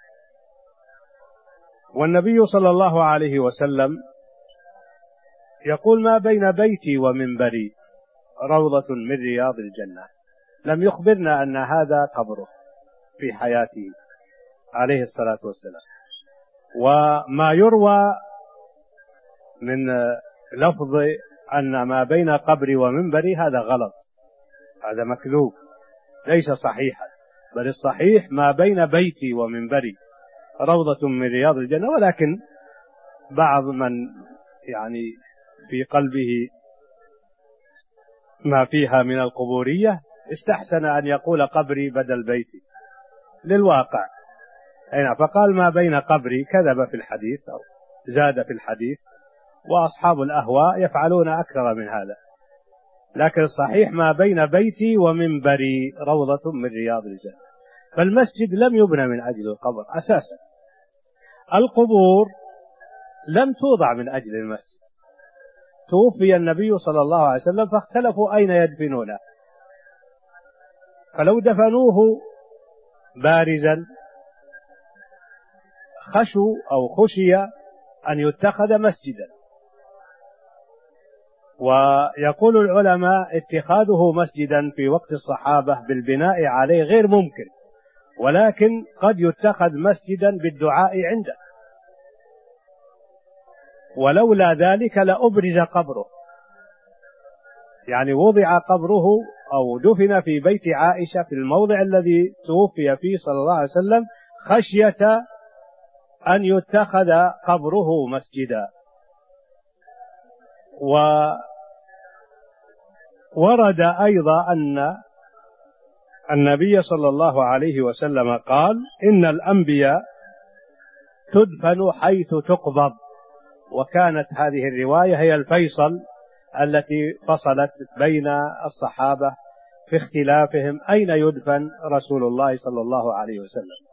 والنبي صلى الله عليه وسلم يقول: ما بين بيتي ومنبري روضة من رياض الجنة. لم يخبرنا أن هذا قبره في حياته عليه الصلاة والسلام. وما يروى من لفظ أن ما بين قبري ومنبري هذا غلط، هذا مكذوب ليس صحيحا، بل الصحيح ما بين بيتي ومنبري روضة من رياض الجنة. ولكن بعض من يعني في قلبه ما فيها من القبورية استحسن أن يقول قبري بدل بيتي للواقع. فقال ما بين قبري، كذب في الحديث أو زاد في الحديث، وأصحاب الأهواء يفعلون أكثر من هذا، لكن الصحيح ما بين بيتي ومنبري روضة من رياض الجنة. فالمسجد لم يبنى من أجل القبر أساسا. القبور لم توضع من أجل المسجد. توفي النبي صلى الله عليه وسلم فاختلفوا أين يدفنونه، فلو دفنوه بارزا خشوا أو خشي أن يتخذ مسجدا. ويقول العلماء اتخاذه مسجدا في وقت الصحابة بالبناء عليه غير ممكن، ولكن قد يتخذ مسجدا بالدعاء عنده، ولولا ذلك لأبرز قبره، يعني وضع قبره أو دفن في بيت عائشة في الموضع الذي توفي فيه صلى الله عليه وسلم خشية أن يتخذ قبره مسجدا. وورد أيضا أن النبي صلى الله عليه وسلم قال إن الأنبياء تدفن حيث تقبض، وكانت هذه الرواية هي الفيصل التي فصلت بين الصحابة في اختلافهم أين يدفن رسول الله صلى الله عليه وسلم.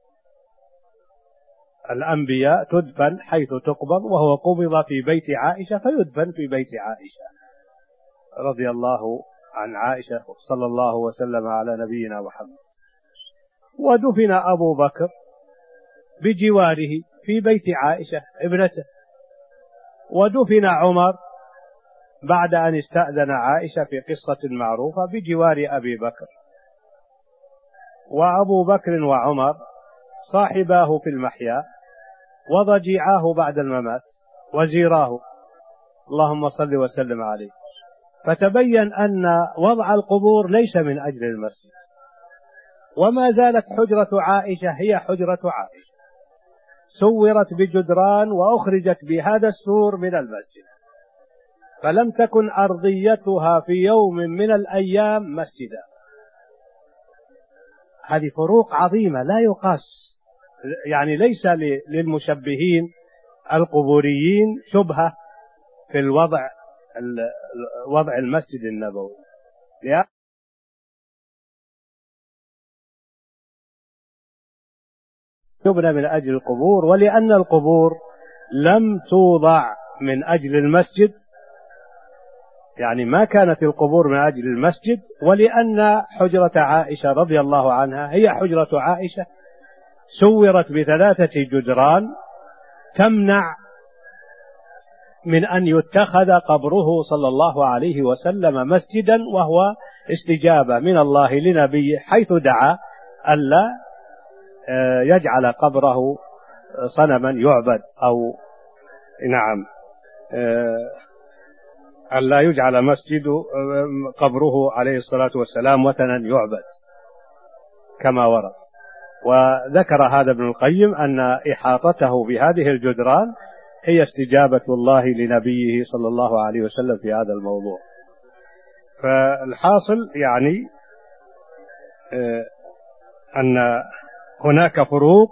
الأنبياء تدفن حيث تقبض، وهو قبض في بيت عائشة فيدفن في بيت عائشة رضي الله عن عائشة صلى الله وسلم على نبينا محمد. ودفن أبو بكر بجواره في بيت عائشة ابنته، ودفن عمر بعد أن استأذن عائشة في قصة معروفة بجوار أبي بكر. وأبو بكر وعمر صاحباه في المحيا وضجيعاه بعد الممات وزيراه، اللهم صل وسلم عليه. فتبين أن وضع القبور ليس من أجل المسجد، وما زالت حجرة عائشة هي حجرة عائشة، سورت بجدران وأخرجت بهذا السور من المسجد، فلم تكن أرضيتها في يوم من الأيام مسجدا. هذه فروق عظيمة لا يقاس، يعني ليس للمشبهين القبوريين شبهة في الوضع وضع المسجد النبوي، يبنى من أجل القبور، ولأن القبور لم توضع من أجل المسجد، يعني ما كانت القبور من أجل المسجد، ولأن حجرة عائشة رضي الله عنها هي حجرة عائشة سورت بثلاثة جدران تمنع من أن يتخذ قبره صلى الله عليه وسلم مسجدا، وهو استجابة من الله لنبيه حيث دعا ألا يجعل قبره صنما يعبد، أو نعم ألا يجعل مسجد قبره عليه الصلاة والسلام وثنا يعبد كما ورد. وذكر هذا ابن القيم أن إحاطته بهذه الجدران هي استجابة الله لنبيه صلى الله عليه وسلم في هذا الموضوع. فالحاصل يعني أن هناك فروق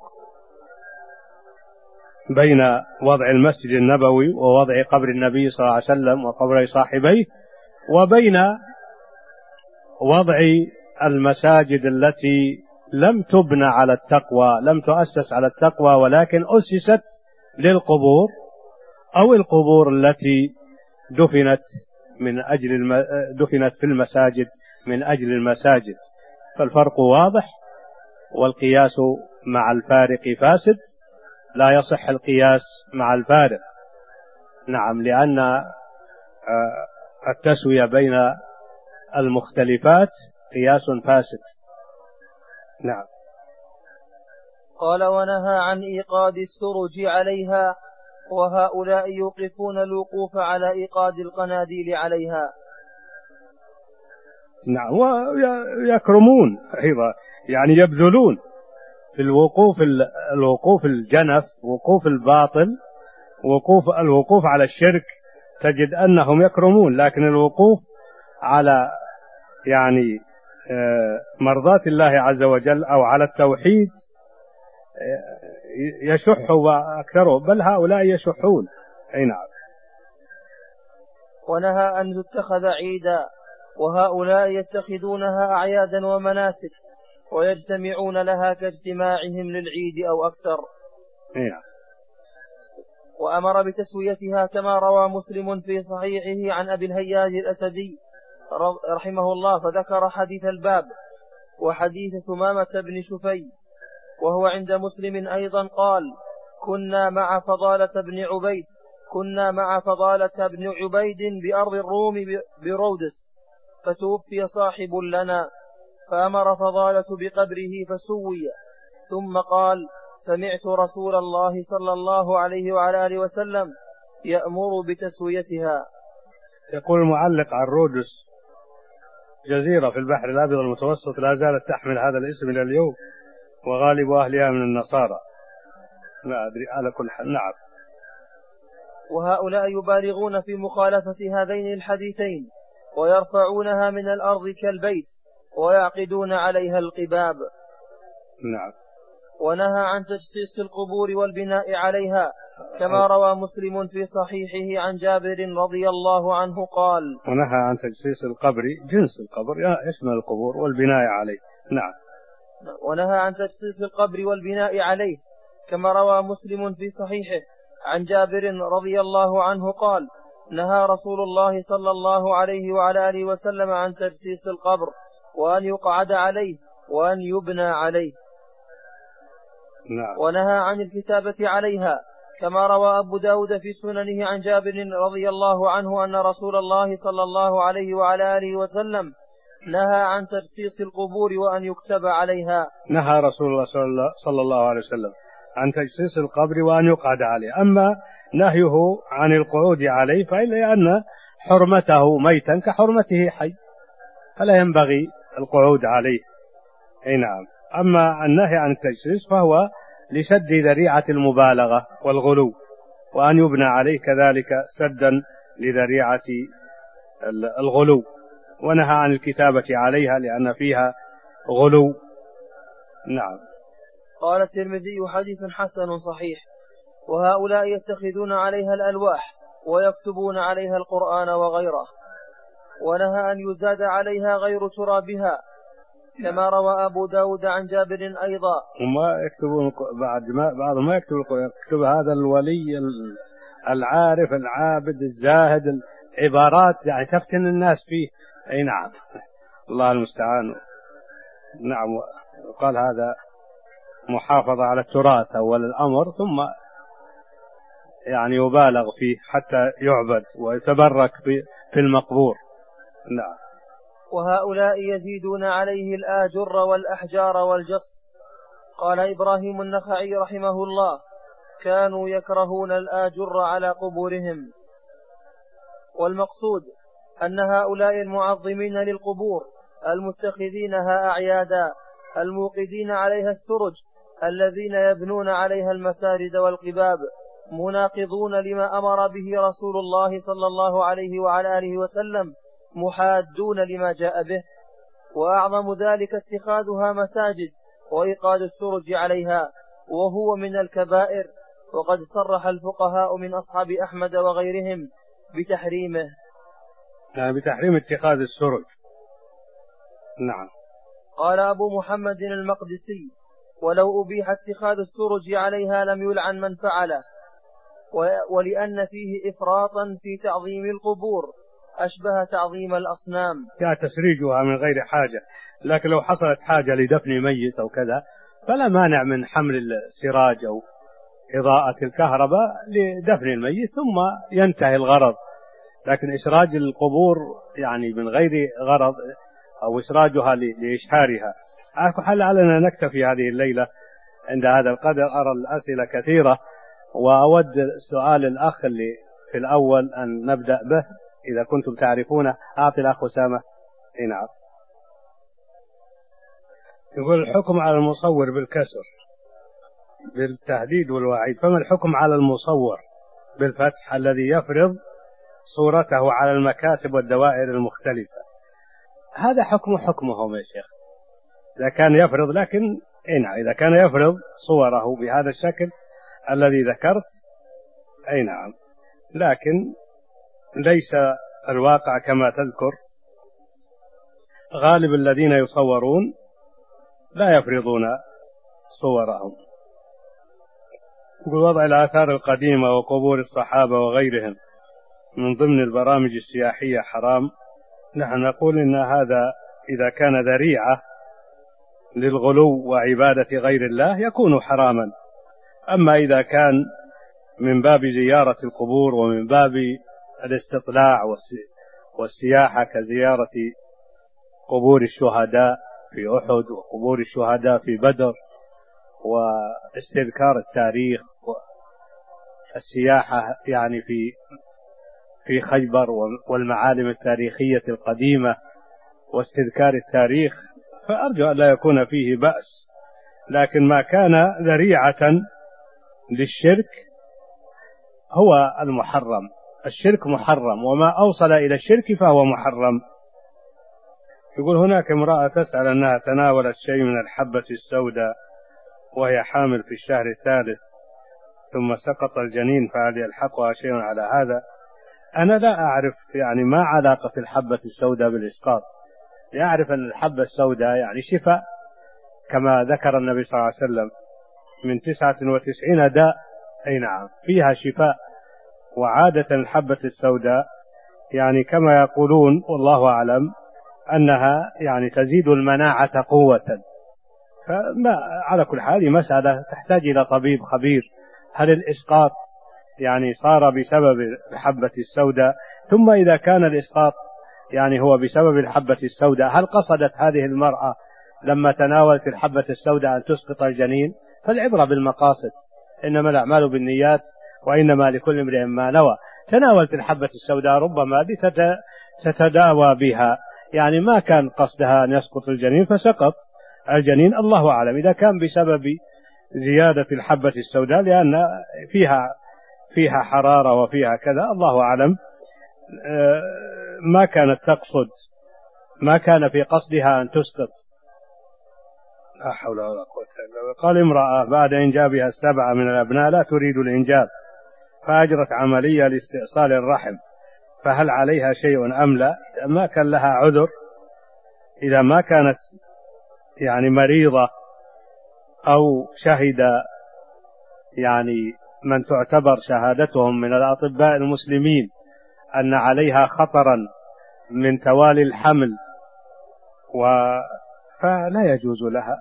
بين وضع المسجد النبوي ووضع قبر النبي صلى الله عليه وسلم وقبر صاحبيه، وبين وضع المساجد التي لم تبنى على التقوى، لم تؤسس على التقوى، ولكن أسست للقبور، أو القبور التي دفنت من أجل الم... دفنت في المساجد من أجل المساجد. فالفرق واضح، والقياس مع الفارق فاسد، لا يصح القياس مع الفارق. نعم، لأن التسوية بين المختلفات قياس فاسد. نعم. قال: ونهى عن إيقاد السرج عليها، وهؤلاء يوقفون الوقوف على إيقاد القناديل عليها. نعم، ويكرمون أيضا، يعني يبذلون في الوقوف الوقوف الجنف، وقوف الباطل، وقوف الوقوف على الشرك، تجد أنهم يكرمون، لكن الوقوف على يعني مرضاة الله عز وجل أو على التوحيد يشح أكثرهم، بل هؤلاء يشحون. أي نعم. ونهى أن تتخذ عيدا، وهؤلاء يتخذونها أعيادا ومناسك ويجتمعون لها كاجتماعهم للعيد أو أكثر. أي نعم. وأمر بتسويتها كما روى مسلم في صحيحه عن أبي الهياج الأسدي رحمه الله، فذكر حديث الباب وحديث ثمامة بن شفي، وهو عند مسلم أيضا قال: كنا مع فضالة بن عبيد كنا مع فضالة بن عبيد بأرض الروم برودس، فتوفي صاحب لنا، فأمر فضالة بقبره فسوي، ثم قال: سمعت رسول الله صلى الله عليه وعلى آله وسلم يأمر بتسويتها. يقول المعلق عن رودس جزيرة في البحر الأبيض المتوسط لا زالت تحمل هذا الاسم إلى اليوم، وغالب أهلها من النصارى، لا أدري على كل حال. نعم. وهؤلاء يبالغون في مخالفة هذين الحديثين ويرفعونها من الأرض كالبيت ويعقدون عليها القباب. نعم. ونهى عن تجسيس القبور والبناء عليها كما روى مسلم في صحيحه عن جابر رضي الله عنه قال: ونهى عن تجسيس القبر، جنس القبر يشمل القبور والبناء عليه. نعم. ونهى عن تجسيس القبر والبناء عليه كما روى مسلم في صحيحه عن جابر رضي الله عنه قال: نهى رسول الله صلى الله عليه وعلى آله وسلم عن تجسيس القبر وأن يقعد عليه وأن يبنى عليه. نعم. ونهى عن الكتابة عليها كما روى أبو داود في سننه عن جابر رضي الله عنه أن رسول الله صلى الله عليه وعلى آله وسلم نهى عن تجسيس القبور وأن يكتب عليها. نهى رسول الله صلى الله عليه وسلم عن تجسيس القبر وأن يقعد عليه. أما نهيه عن القعود عليه فإلا أن حرمته ميتا كحرمته حي، فلا ينبغي القعود عليه. أي نعم. أما النهي عن التجسيس فهو لسد ذريعة المبالغة والغلو، وأن يبنى عليه كذلك سدا لذريعة الغلو. ونهى عن الكتابة عليها لأن فيها غلو. نعم. قال الترمذي: حديث حسن صحيح. وهؤلاء يتخذون عليها الألواح ويكتبون عليها القرآن وغيره. ونهى أن يزاد عليها غير ترابها كما روى أبو داود عن جابر أيضا. وما يكتبون بعد ما بعض ما يكتب يكتب هذا الولي العارف العابد الزاهد العبارات يعني تفتن الناس فيه. أي نعم. الله المستعان. نعم. قال هذا محافظة على التراث أول الأمر، ثم يعني يبالغ فيه حتى يعبد ويتبرك في المقبور. نعم. وهؤلاء يزيدون عليه الآجر والأحجار والجص. قال إبراهيم النخعي رحمه الله: كانوا يكرهون الآجر على قبورهم. والمقصود أن هؤلاء المعظمين للقبور المتخذينها أعيادا الموقدين عليها السرج الذين يبنون عليها المسارد والقباب مناقضون لما أمر به رسول الله صلى الله عليه وعلى آله وسلم، محادون لما جاء به. وأعظم ذلك اتخاذها مساجد وإيقاد السرج عليها، وهو من الكبائر، وقد صرح الفقهاء من أصحاب أحمد وغيرهم بتحريمه. يعني بتحريم اتخاذ السرج. نعم. قال أبو محمد المقدسي: ولو أبيح اتخاذ السرج عليها لم يلعن من فعله، ولأن فيه إفراطا في تعظيم القبور أشبه تعظيم الأصنام. يعني تسريجها من غير حاجة، لكن لو حصلت حاجة لدفن ميت أو كذا فلا مانع من حمل السراج أو إضاءة الكهرباء لدفن الميت ثم ينتهي الغرض. لكن إسراج القبور يعني من غير غرض أو إسراجها لإشحارها. على كل حال لعلنا نكتفي هذه الليلة عند هذا القدر. أرى الأسئلة كثيرة، وأود سؤال الأخ اللي في الأول أن نبدأ به إذا كنتم تعرفونه. أعطي الأخ أسامة. نعم. يقول: الحكم على المصور بالكسر بالتهديد والوعيد، فما الحكم على المصور بالفتح الذي يفرض صورته على المكاتب والدوائر المختلفة؟ هذا حكمه حكمهم يا شيخ إذا كان يفرض، لكن إيه إذا كان يفرض صوره بهذا الشكل الذي ذكرت أي نعم، لكن ليس الواقع كما تذكر. غالب الذين يصورون لا يفرضون صورهم. يقول وضع الآثار القديمة وقبور الصحابة وغيرهم من ضمن البرامج السياحية حرام. نحن نقول إن هذا إذا كان ذريعة للغلو وعبادة غير الله يكون حراما، أما إذا كان من باب زيارة القبور ومن باب الاستطلاع والسياحة كزيارة قبور الشهداء في أحد وقبور الشهداء في بدر واستذكار التاريخ والسياحة يعني في في خيبر والمعالم التاريخية القديمة واستذكار التاريخ، فأرجو أن لا يكون فيه بأس. لكن ما كان ذريعة للشرك هو المحرم. الشرك محرم، وما أوصل إلى الشرك فهو محرم. يقول هناك امرأة تسأل أنها تناولت شيء من الحبة السوداء وهي حامل في الشهر الثالث ثم سقط الجنين، فهل يلحقها شيء على هذا؟ أنا لا أعرف يعني ما علاقة الحبة السوداء بالإسقاط. يعرف أن الحبة السوداء يعني شفاء كما ذكر النبي صلى الله عليه وسلم من تسعة وتسعين داء أي نعم فيها شفاء. وعادة الحبة السوداء يعني كما يقولون والله أعلم أنها يعني تزيد المناعة قوة. فما على كل حال مسألة تحتاج إلى طبيب خبير. هل الإسقاط يعني صار بسبب الحبة السوداء؟ ثم إذا كان الإسقاط يعني هو بسبب الحبة السوداء، هل قصدت هذه المرأة لما تناولت الحبة السوداء أن تسقط الجنين؟ فالعبرة بالمقاصد، إنما الأعمال بالنيات وإنما لكل امرئ ما نوى. تناولت الحبة السوداء ربما لتتداوى بها، يعني ما كان قصدها أن يسقط الجنين فسقط الجنين، الله أعلم. إذا كان بسبب زيادة الحبة السوداء لأن فيها فيها حرارة وفيها كذا، الله أعلم، ما كانت تقصد، ما كان في قصدها أن تسقط. لا حول ولا قوة إلا بالله. قال امرأة بعد إنجابها السبعة من الأبناء لا تريد الإنجاب فأجرت عملية لاستئصال الرحم، فهل عليها شيء أم لا؟ إذا ما كان لها عذر، إذا ما كانت يعني مريضة أو شهد يعني من تعتبر شهادتهم من الأطباء المسلمين أن عليها خطرا من توالي الحمل و فلا يجوز لها.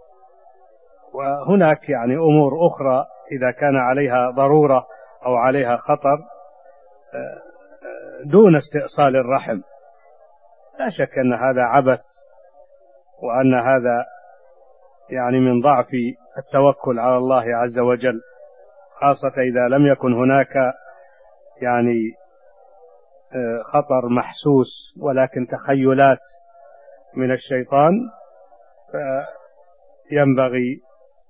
وهناك يعني أمور أخرى إذا كان عليها ضرورة أو عليها خطر دون استئصال الرحم، لا شك أن هذا عبث، وأن هذا يعني من ضعف التوكل على الله عز وجل، خاصة إذا لم يكن هناك يعني خطر محسوس ولكن تخيلات من الشيطان. فينبغي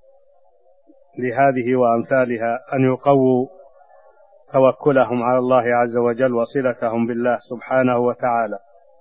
لهذه وأمثالها أن يقووا توكلهم على الله عز وجل وصلتهم بالله سبحانه وتعالى.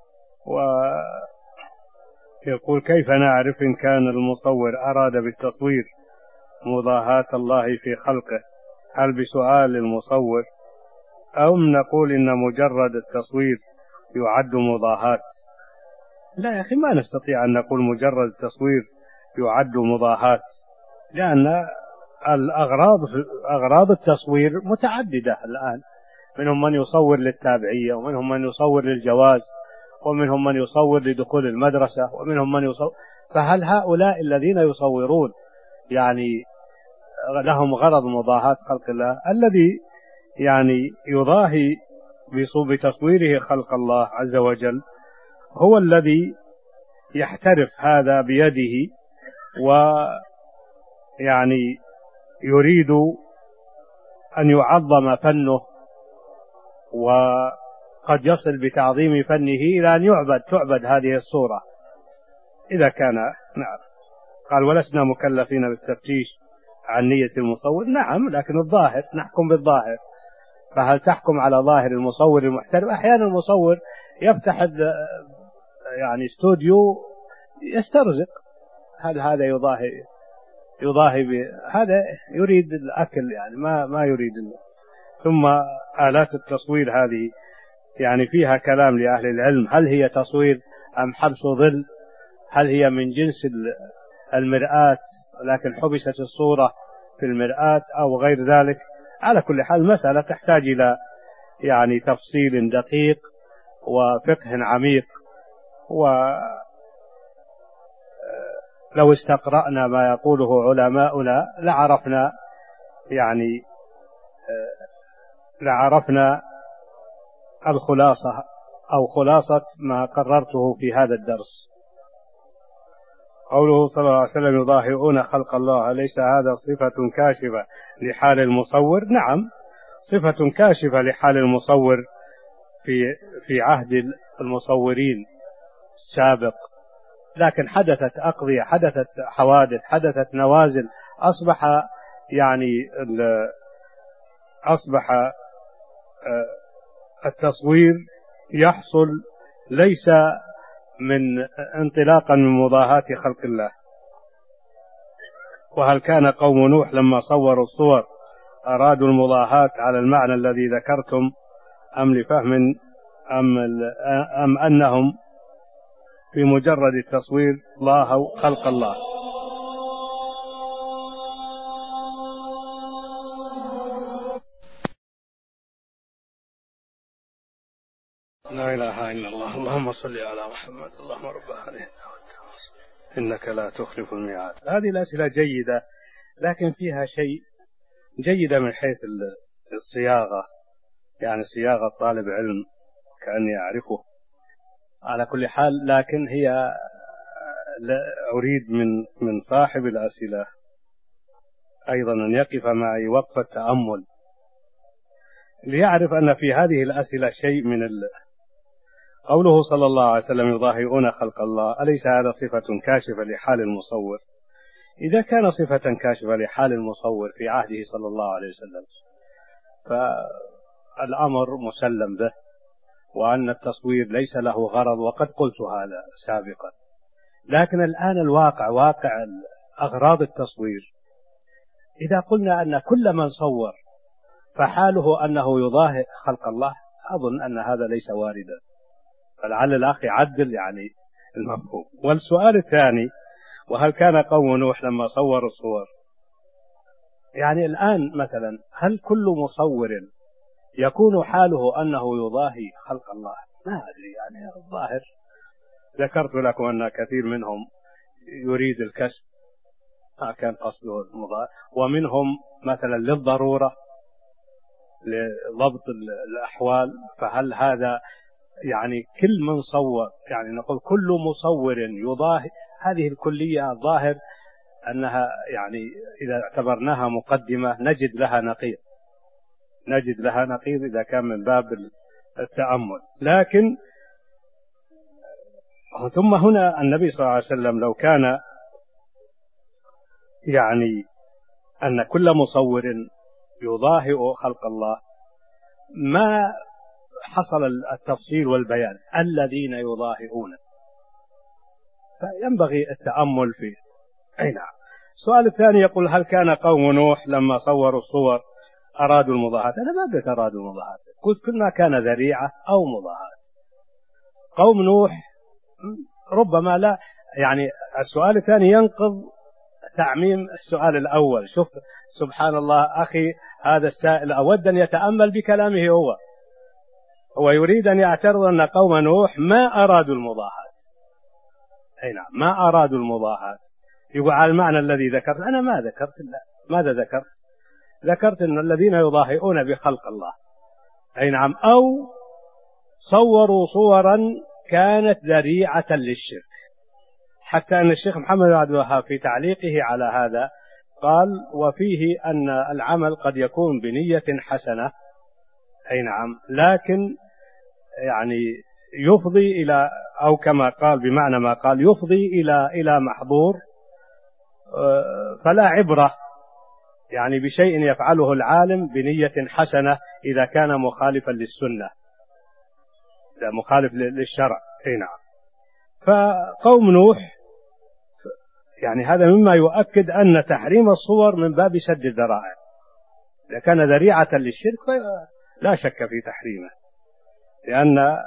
ويقول كيف نعرف إن كان المصور أراد بالتصوير مضاهاة الله في خلقه؟ هل بسؤال المصور أو نقول إن مجرد التصوير يعد مضاهاة؟ لا يا أخي، ما نستطيع أن نقول مجرد التصوير يعد مضاهاة، لأن الأغراض أغراض التصوير متعددة الآن. منهم من يصور للتابعية، ومنهم من يصور للجواز، ومنهم من يصور لدخول المدرسة، ومنهم من يصور. فهل هؤلاء الذين يصورون يعني لهم غرض مضاهاة خلق الله؟ الذي يعني يضاهي بتصويره خلق الله عز وجل هو الذي يحترف هذا بيده، ويعني يريد أن يعظم فنه، وقد يصل بتعظيم فنه إلى أن يعبد تعبد هذه الصورة إذا كان. نعم. قال ولسنا مكلفين بالتفتيش عن نية المصور. نعم، لكن الظاهر نحكم بالظاهر. فهل تحكم على ظاهر المصور المحترف؟ أحيانا المصور يفتح يعني استوديو يسترزق، هل هذا يضاهي يضاهي هذا يريد الأكل يعني ما ما يريد. ثم آلات التصوير هذه يعني فيها كلام لأهل العلم، هل هي تصوير أم حبس ظل؟ هل هي من جنس المرآة لكن حبست الصورة في المرآة أو غير ذلك؟ على كل حال مسألة تحتاج إلى يعني تفصيل دقيق وفقه عميق، ولو استقرأنا ما يقوله علماؤنا لعرفنا يعني لعرفنا الخلاصة أو خلاصة ما قررته في هذا الدرس. قوله صلى الله عليه وسلم يضاهئون خلق الله، أليس هذا صفة كاشفة لحال المصور؟ نعم، صفة كاشفة لحال المصور في في عهد المصورين السابق، لكن حدثت أقضية، حدثت حوادث، حدثت نوازل، أصبح يعني أصبح التصوير يحصل ليس من انطلاقا من مضاهاة خلق الله. وهل كان قوم نوح لما صوروا الصور أرادوا المضاهاة على المعنى الذي ذكرتم أم لفهم أم, أم أنهم في مجرد التصوير ضاهوا خلق الله؟ لا إله إلا الله. اللهم صل على محمد. اللهم رب هذه إنك لا تخلف الميعاد. هذه الأسئلة جيدة، لكن فيها شيء جيدة من حيث الصياغة، يعني صياغة طالب علم كأني أعرفه. على كل حال لكن هي أريد من من صاحب الأسئلة أيضا أن يقف معي وقفة تأمل ليعرف أن في هذه الأسئلة شيء من ال... قوله صلى الله عليه وسلم يضاهئون خلق الله، أليس هذا صفة كاشفة لحال المصور؟ إذا كان صفة كاشفة لحال المصور في عهده صلى الله عليه وسلم فالأمر مسلم به، وأن التصوير ليس له غرض، وقد قلت هذا سابقا. لكن الآن الواقع واقع أغراض التصوير، إذا قلنا أن كل من صور فحاله أنه يضاهئ خلق الله، أظن أن هذا ليس واردا، فلعل الأخ يعدل يعني المفهوم. والسؤال الثاني، وهل كان قوم نوح لما صوروا الصور؟ يعني الآن مثلا هل كل مصور يكون حاله أنه يضاهي خلق الله؟ ما أدري، يعني الظاهر ذكرت لكم أن كثير منهم يريد الكسب، ما كان قصده المضاهي، ومنهم مثلا للضرورة لضبط الأحوال. فهل هذا يعني كل من صور، يعني نقول كل مصور يضاهي؟ هذه الكلية الظاهر أنها يعني إذا اعتبرناها مقدمة نجد لها نقيض، نجد لها نقيض إذا كان من باب التأمل. لكن ثم هنا النبي صلى الله عليه وسلم لو كان يعني أن كل مصور يضاهئ خلق الله ما حصل التفصيل والبيان الذين يضاهئون، فينبغي التأمل فيه. أي نعم. السؤال الثاني يقول هل كان قوم نوح لما صوروا الصور أرادوا المضاهاة؟ أنا ما قلت أرادوا المضاهاة، قلت كنا كان ذريعة أو مضاهاة. قوم نوح ربما لا، يعني السؤال الثاني ينقض تعميم السؤال الأول. شوف سبحان الله، أخي هذا السائل أود أن يتأمل بكلامه، هو هو يريد أن يعترض أن قوم نوح ما أرادوا المضاهاة. أي نعم، ما أرادوا المضاهاة. يقول على المعنى الذي ذكرت، أنا ما ذكرت، لا ماذا ذكرت؟ ذكرت أن الذين يضاهئون بخلق الله، أي نعم، أو صوروا صورا كانت ذريعة للشرك. حتى أن الشيخ محمد بن عبد الوهاب في تعليقه على هذا قال وفيه أن العمل قد يكون بنية حسنة، أي نعم، لكن يعني يفضي إلى، أو كما قال بمعنى ما قال، يفضي إلى إلى محظور، فلا عبرة يعني بشيء يفعله العالم بنية حسنة إذا كان مخالفا للسنة، إذا مخالف للشرع. أي نعم. فقوم نوح يعني هذا مما يؤكد أن تحريم الصور من باب سد الذرائع، إذا كان ذريعة للشرك لا شك في تحريمه، لأن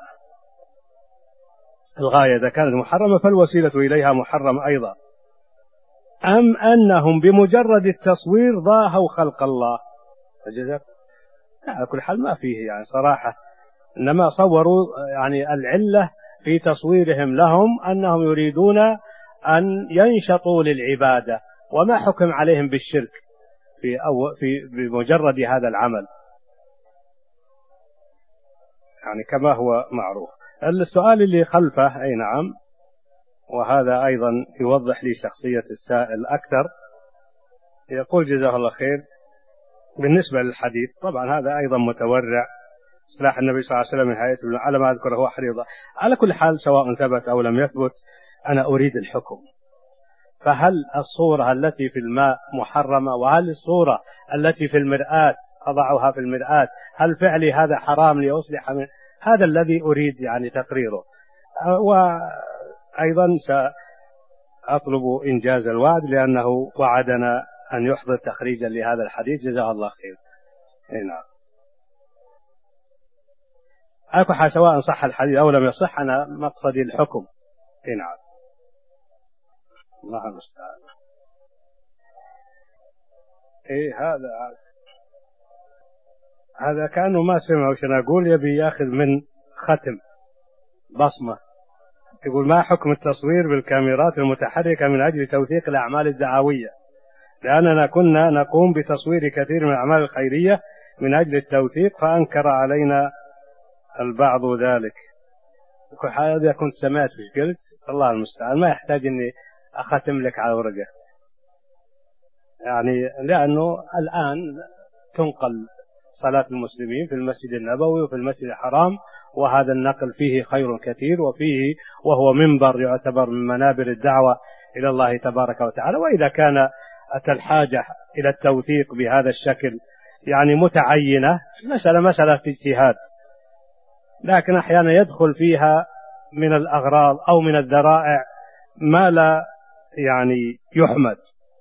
الغاية إذا كانت محرمة فالوسيلة إليها محرم أيضا. أم أنهم بمجرد التصوير ضاهوا خلق الله فجزاك على كل حال ما فيه يعني صراحة، إنما صوروا يعني العلة في تصويرهم لهم أنهم يريدون أن ينشطوا للعبادة، وما حكم عليهم بالشرك في أو في بمجرد هذا العمل يعني كما هو معروف. السؤال اللي خلفه أي نعم، وهذا أيضا يوضح لي شخصية السائل أكثر. يقول جزاه الله خير بالنسبة للحديث، طبعا هذا أيضا متورع، سلاح النبي صلى الله عليه وسلم من هيئة ابن على ما أذكر هو حريضة. على كل حال سواء ثبت أو لم يثبت أنا أريد الحكم. فهل الصورة التي في الماء محرمة؟ وهل الصورة التي في المرآة أضعها في المرآة هل فعلي هذا حرام ليصلح من هذا الذي أريد يعني تقريره. وأيضا سأطلب إنجاز الوعد لأنه وعدنا أن يحضر تخريجا لهذا الحديث جزاه الله خير. نعم أكو حاجة سواء صح الحديث أو لم يصح، أنا مقصدي الحكم. نعم الله المستعان. إيه هذا هذا كانوا ما سمعوا وش أنا أقول، يبي يأخذ من ختم بصمة. يقول ما حكم التصوير بالكاميرات المتحركة من أجل توثيق الأعمال الدعوية، لأننا كنا نقوم بتصوير كثير من الأعمال الخيرية من أجل التوثيق فأنكر علينا البعض ذلك. كل حال كنت سمعت وش قلت الله المستعان، ما يحتاج أني أختم لك على ورقة يعني، لأنه الآن تنقل صلاة المسلمين في المسجد النبوي وفي المسجد الحرام، وهذا النقل فيه خير كثير، وفيه وهو منبر يعتبر من منابر الدعوة إلى الله تبارك وتعالى. وإذا كان أتى الحاجة إلى التوثيق بهذا الشكل يعني متعينة، مسألة مسألة اجتهاد، لكن أحيانا يدخل فيها من الأغراض أو من الذرائع ما لا يعني يحمد.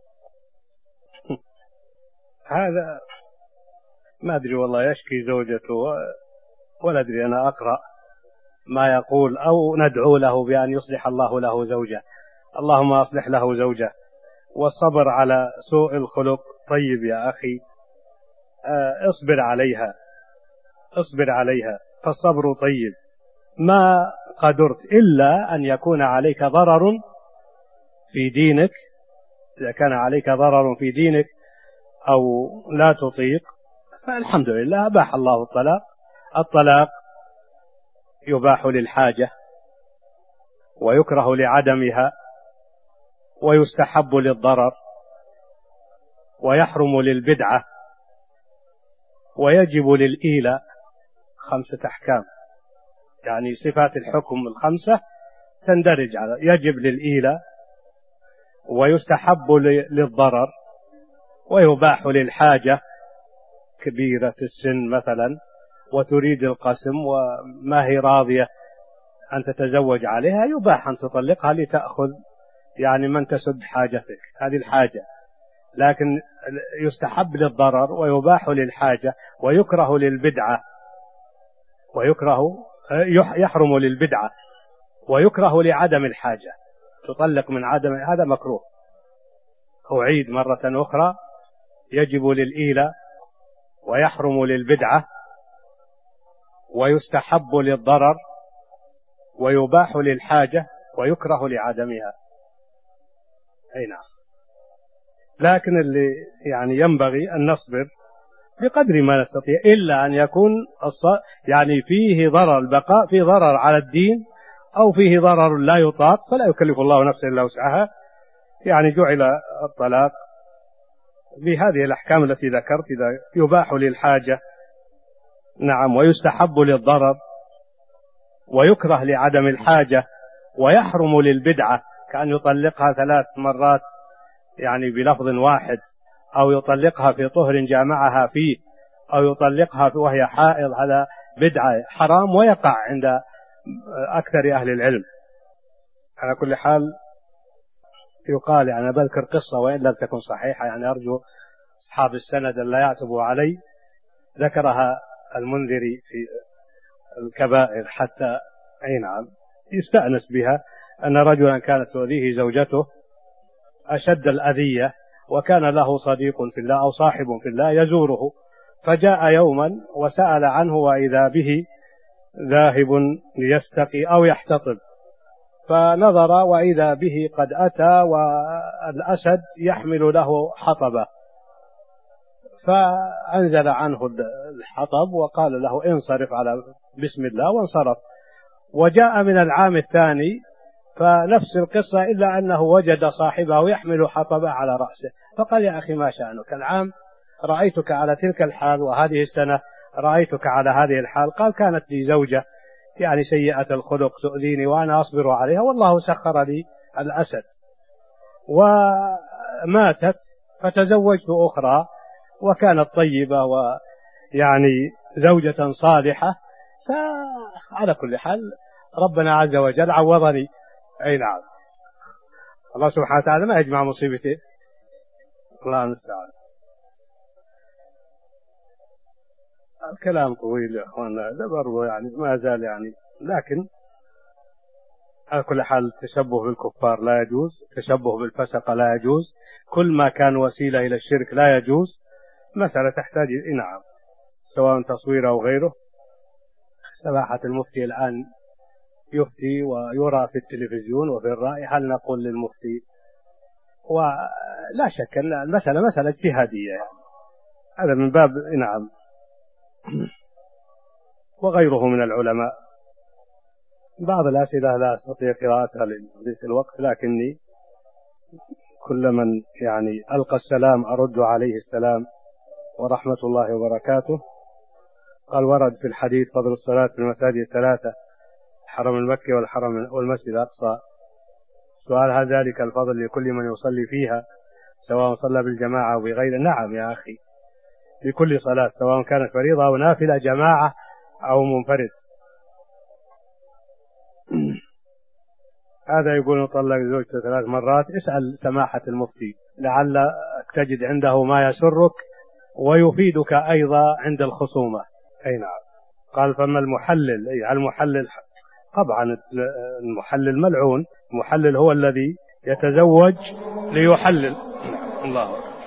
هذا ما أدري والله يشكي زوجته ولا أدري، أنا أقرأ ما يقول أو ندعو له بأن يصلح الله له زوجة. اللهم أصلح له زوجة. والصبر على سوء الخلق طيب يا أخي، اصبر عليها اصبر عليها فالصبر طيب ما قدرت، إلا أن يكون عليك ضرر في دينك. إذا كان عليك ضرر في دينك أو لا تطيق فالحمد لله أباح الله الطلاق. الطلاق يباح للحاجة ويكره لعدمها ويستحب للضرر ويحرم للبدعة ويجب للإيلاء. خمسة أحكام يعني صفات الحكم الخمسة تندرج على يجب للإيلاء ويستحب للضرر ويباح للحاجة كبيرة السن مثلا وتريد القسم وما هي راضية أن تتزوج عليها، يباح أن تطلقها لتأخذ يعني من تسد حاجتك، هذه الحاجة. لكن يستحب للضرر ويباح للحاجة ويكره للبدعة ويكره يحرم للبدعة ويكره لعدم الحاجة، تطلق من عدم، هذا مكروه. أعيد مرة أخرى، يجب للإيلاء ويحرم للبدعة ويستحب للضرر ويباح للحاجة ويكره لعدمها. أي نعم. لكن اللي يعني ينبغي أن نصبر بقدر ما نستطيع، إلا أن يكون يعني فيه ضرر البقاء، فيه ضرر على الدين أو فيه ضرر لا يطاق فلا يكلف الله نفسا إلا وسعها. يعني جعل الطلاق بهذه الأحكام التي ذكرت، إذا يباح للحاجة نعم ويستحب للضرر ويكره لعدم الحاجة ويحرم للبدعة، كأن يطلقها ثلاث مرات يعني بلفظ واحد، أو يطلقها في طهر جامعها فيه، أو يطلقها وهي حائض، هذا بدعة حرام ويقع عند أكثر أهل العلم. على كل حال يقال يعني بذكر قصة وإن لم تكن صحيحة، يعني أرجو أصحاب السند أن لا يعتبوا علي، ذكرها المنذري في الكبائر حتى أي نعم يستأنس بها، أن رجلا كانت تؤذيه زوجته أشد الأذية، وكان له صديق في الله أو صاحب في الله يزوره، فجاء يوما وسأل عنه وإذا به ذاهب ليستقي أو يحتطب، فنظر وإذا به قد أتى والأسد يحمل له حطبة، فأنزل عنه الحطب وقال له انصرف على بسم الله وانصرف. وجاء من العام الثاني فنفس القصة إلا أنه وجد صاحبه يحمل حطبة على رأسه، فقال يا أخي ما شأنك؟ العام رأيتك على تلك الحال وهذه السنة رأيتك على هذه الحال. قال كانت لي زوجة يعني سيئة الخلق تؤذيني وأنا أصبر عليها والله سخر لي الأسد، وماتت فتزوجت أخرى وكانت طيبة ويعني زوجة صالحة، فعلى كل حال ربنا عز وجل عوضني. أي نعم، الله سبحانه وتعالى ما يجمع مصيبتين، الله المستعان. الكلام طويل يا أخوانا، ده برضو يعني ما زال يعني، لكن على كل حال التشبه بالكفار لا يجوز، التشبه بالفسق لا يجوز، كل ما كان وسيلة إلى الشرك لا يجوز. مسألة تحتاج نعم سواء تصوير أو غيره. سماحة المفتي الآن يفتي ويرى في التلفزيون وفي الرأي، هل نقول للمفتي؟ ولا شك أن المسألة مسألة اجتهادية يعني. هذا من باب نعم، وغيره من العلماء. بعض الأسئلة لا أستطيع قراءتها لضيق الوقت، لكني كل من يعني ألقى السلام أرد عليه السلام ورحمة الله وبركاته. قال ورد في الحديث فضل الصلاة في المساجد الثلاثة، الحرم المكي والحرم والمسجد الأقصى. سؤال هل ذلك الفضل لكل من يصلي فيها سواء صلى بالجماعة أو بغيره؟ نعم يا أخي، لكل صلاة سواء كانت فريضة أو نافلة، جماعة أو منفرد. هذا يقول طلق زوجته ثلاث مرات. اسأل سماحة المفتي لعل تجد عنده ما يسرك ويفيدك أيضا عند الخصومة. أي نعم. قال فما المحلل؟ أي المحلل طبعا المحلل ملعون، المحلل هو الذي يتزوج ليحلل. الله أكبر.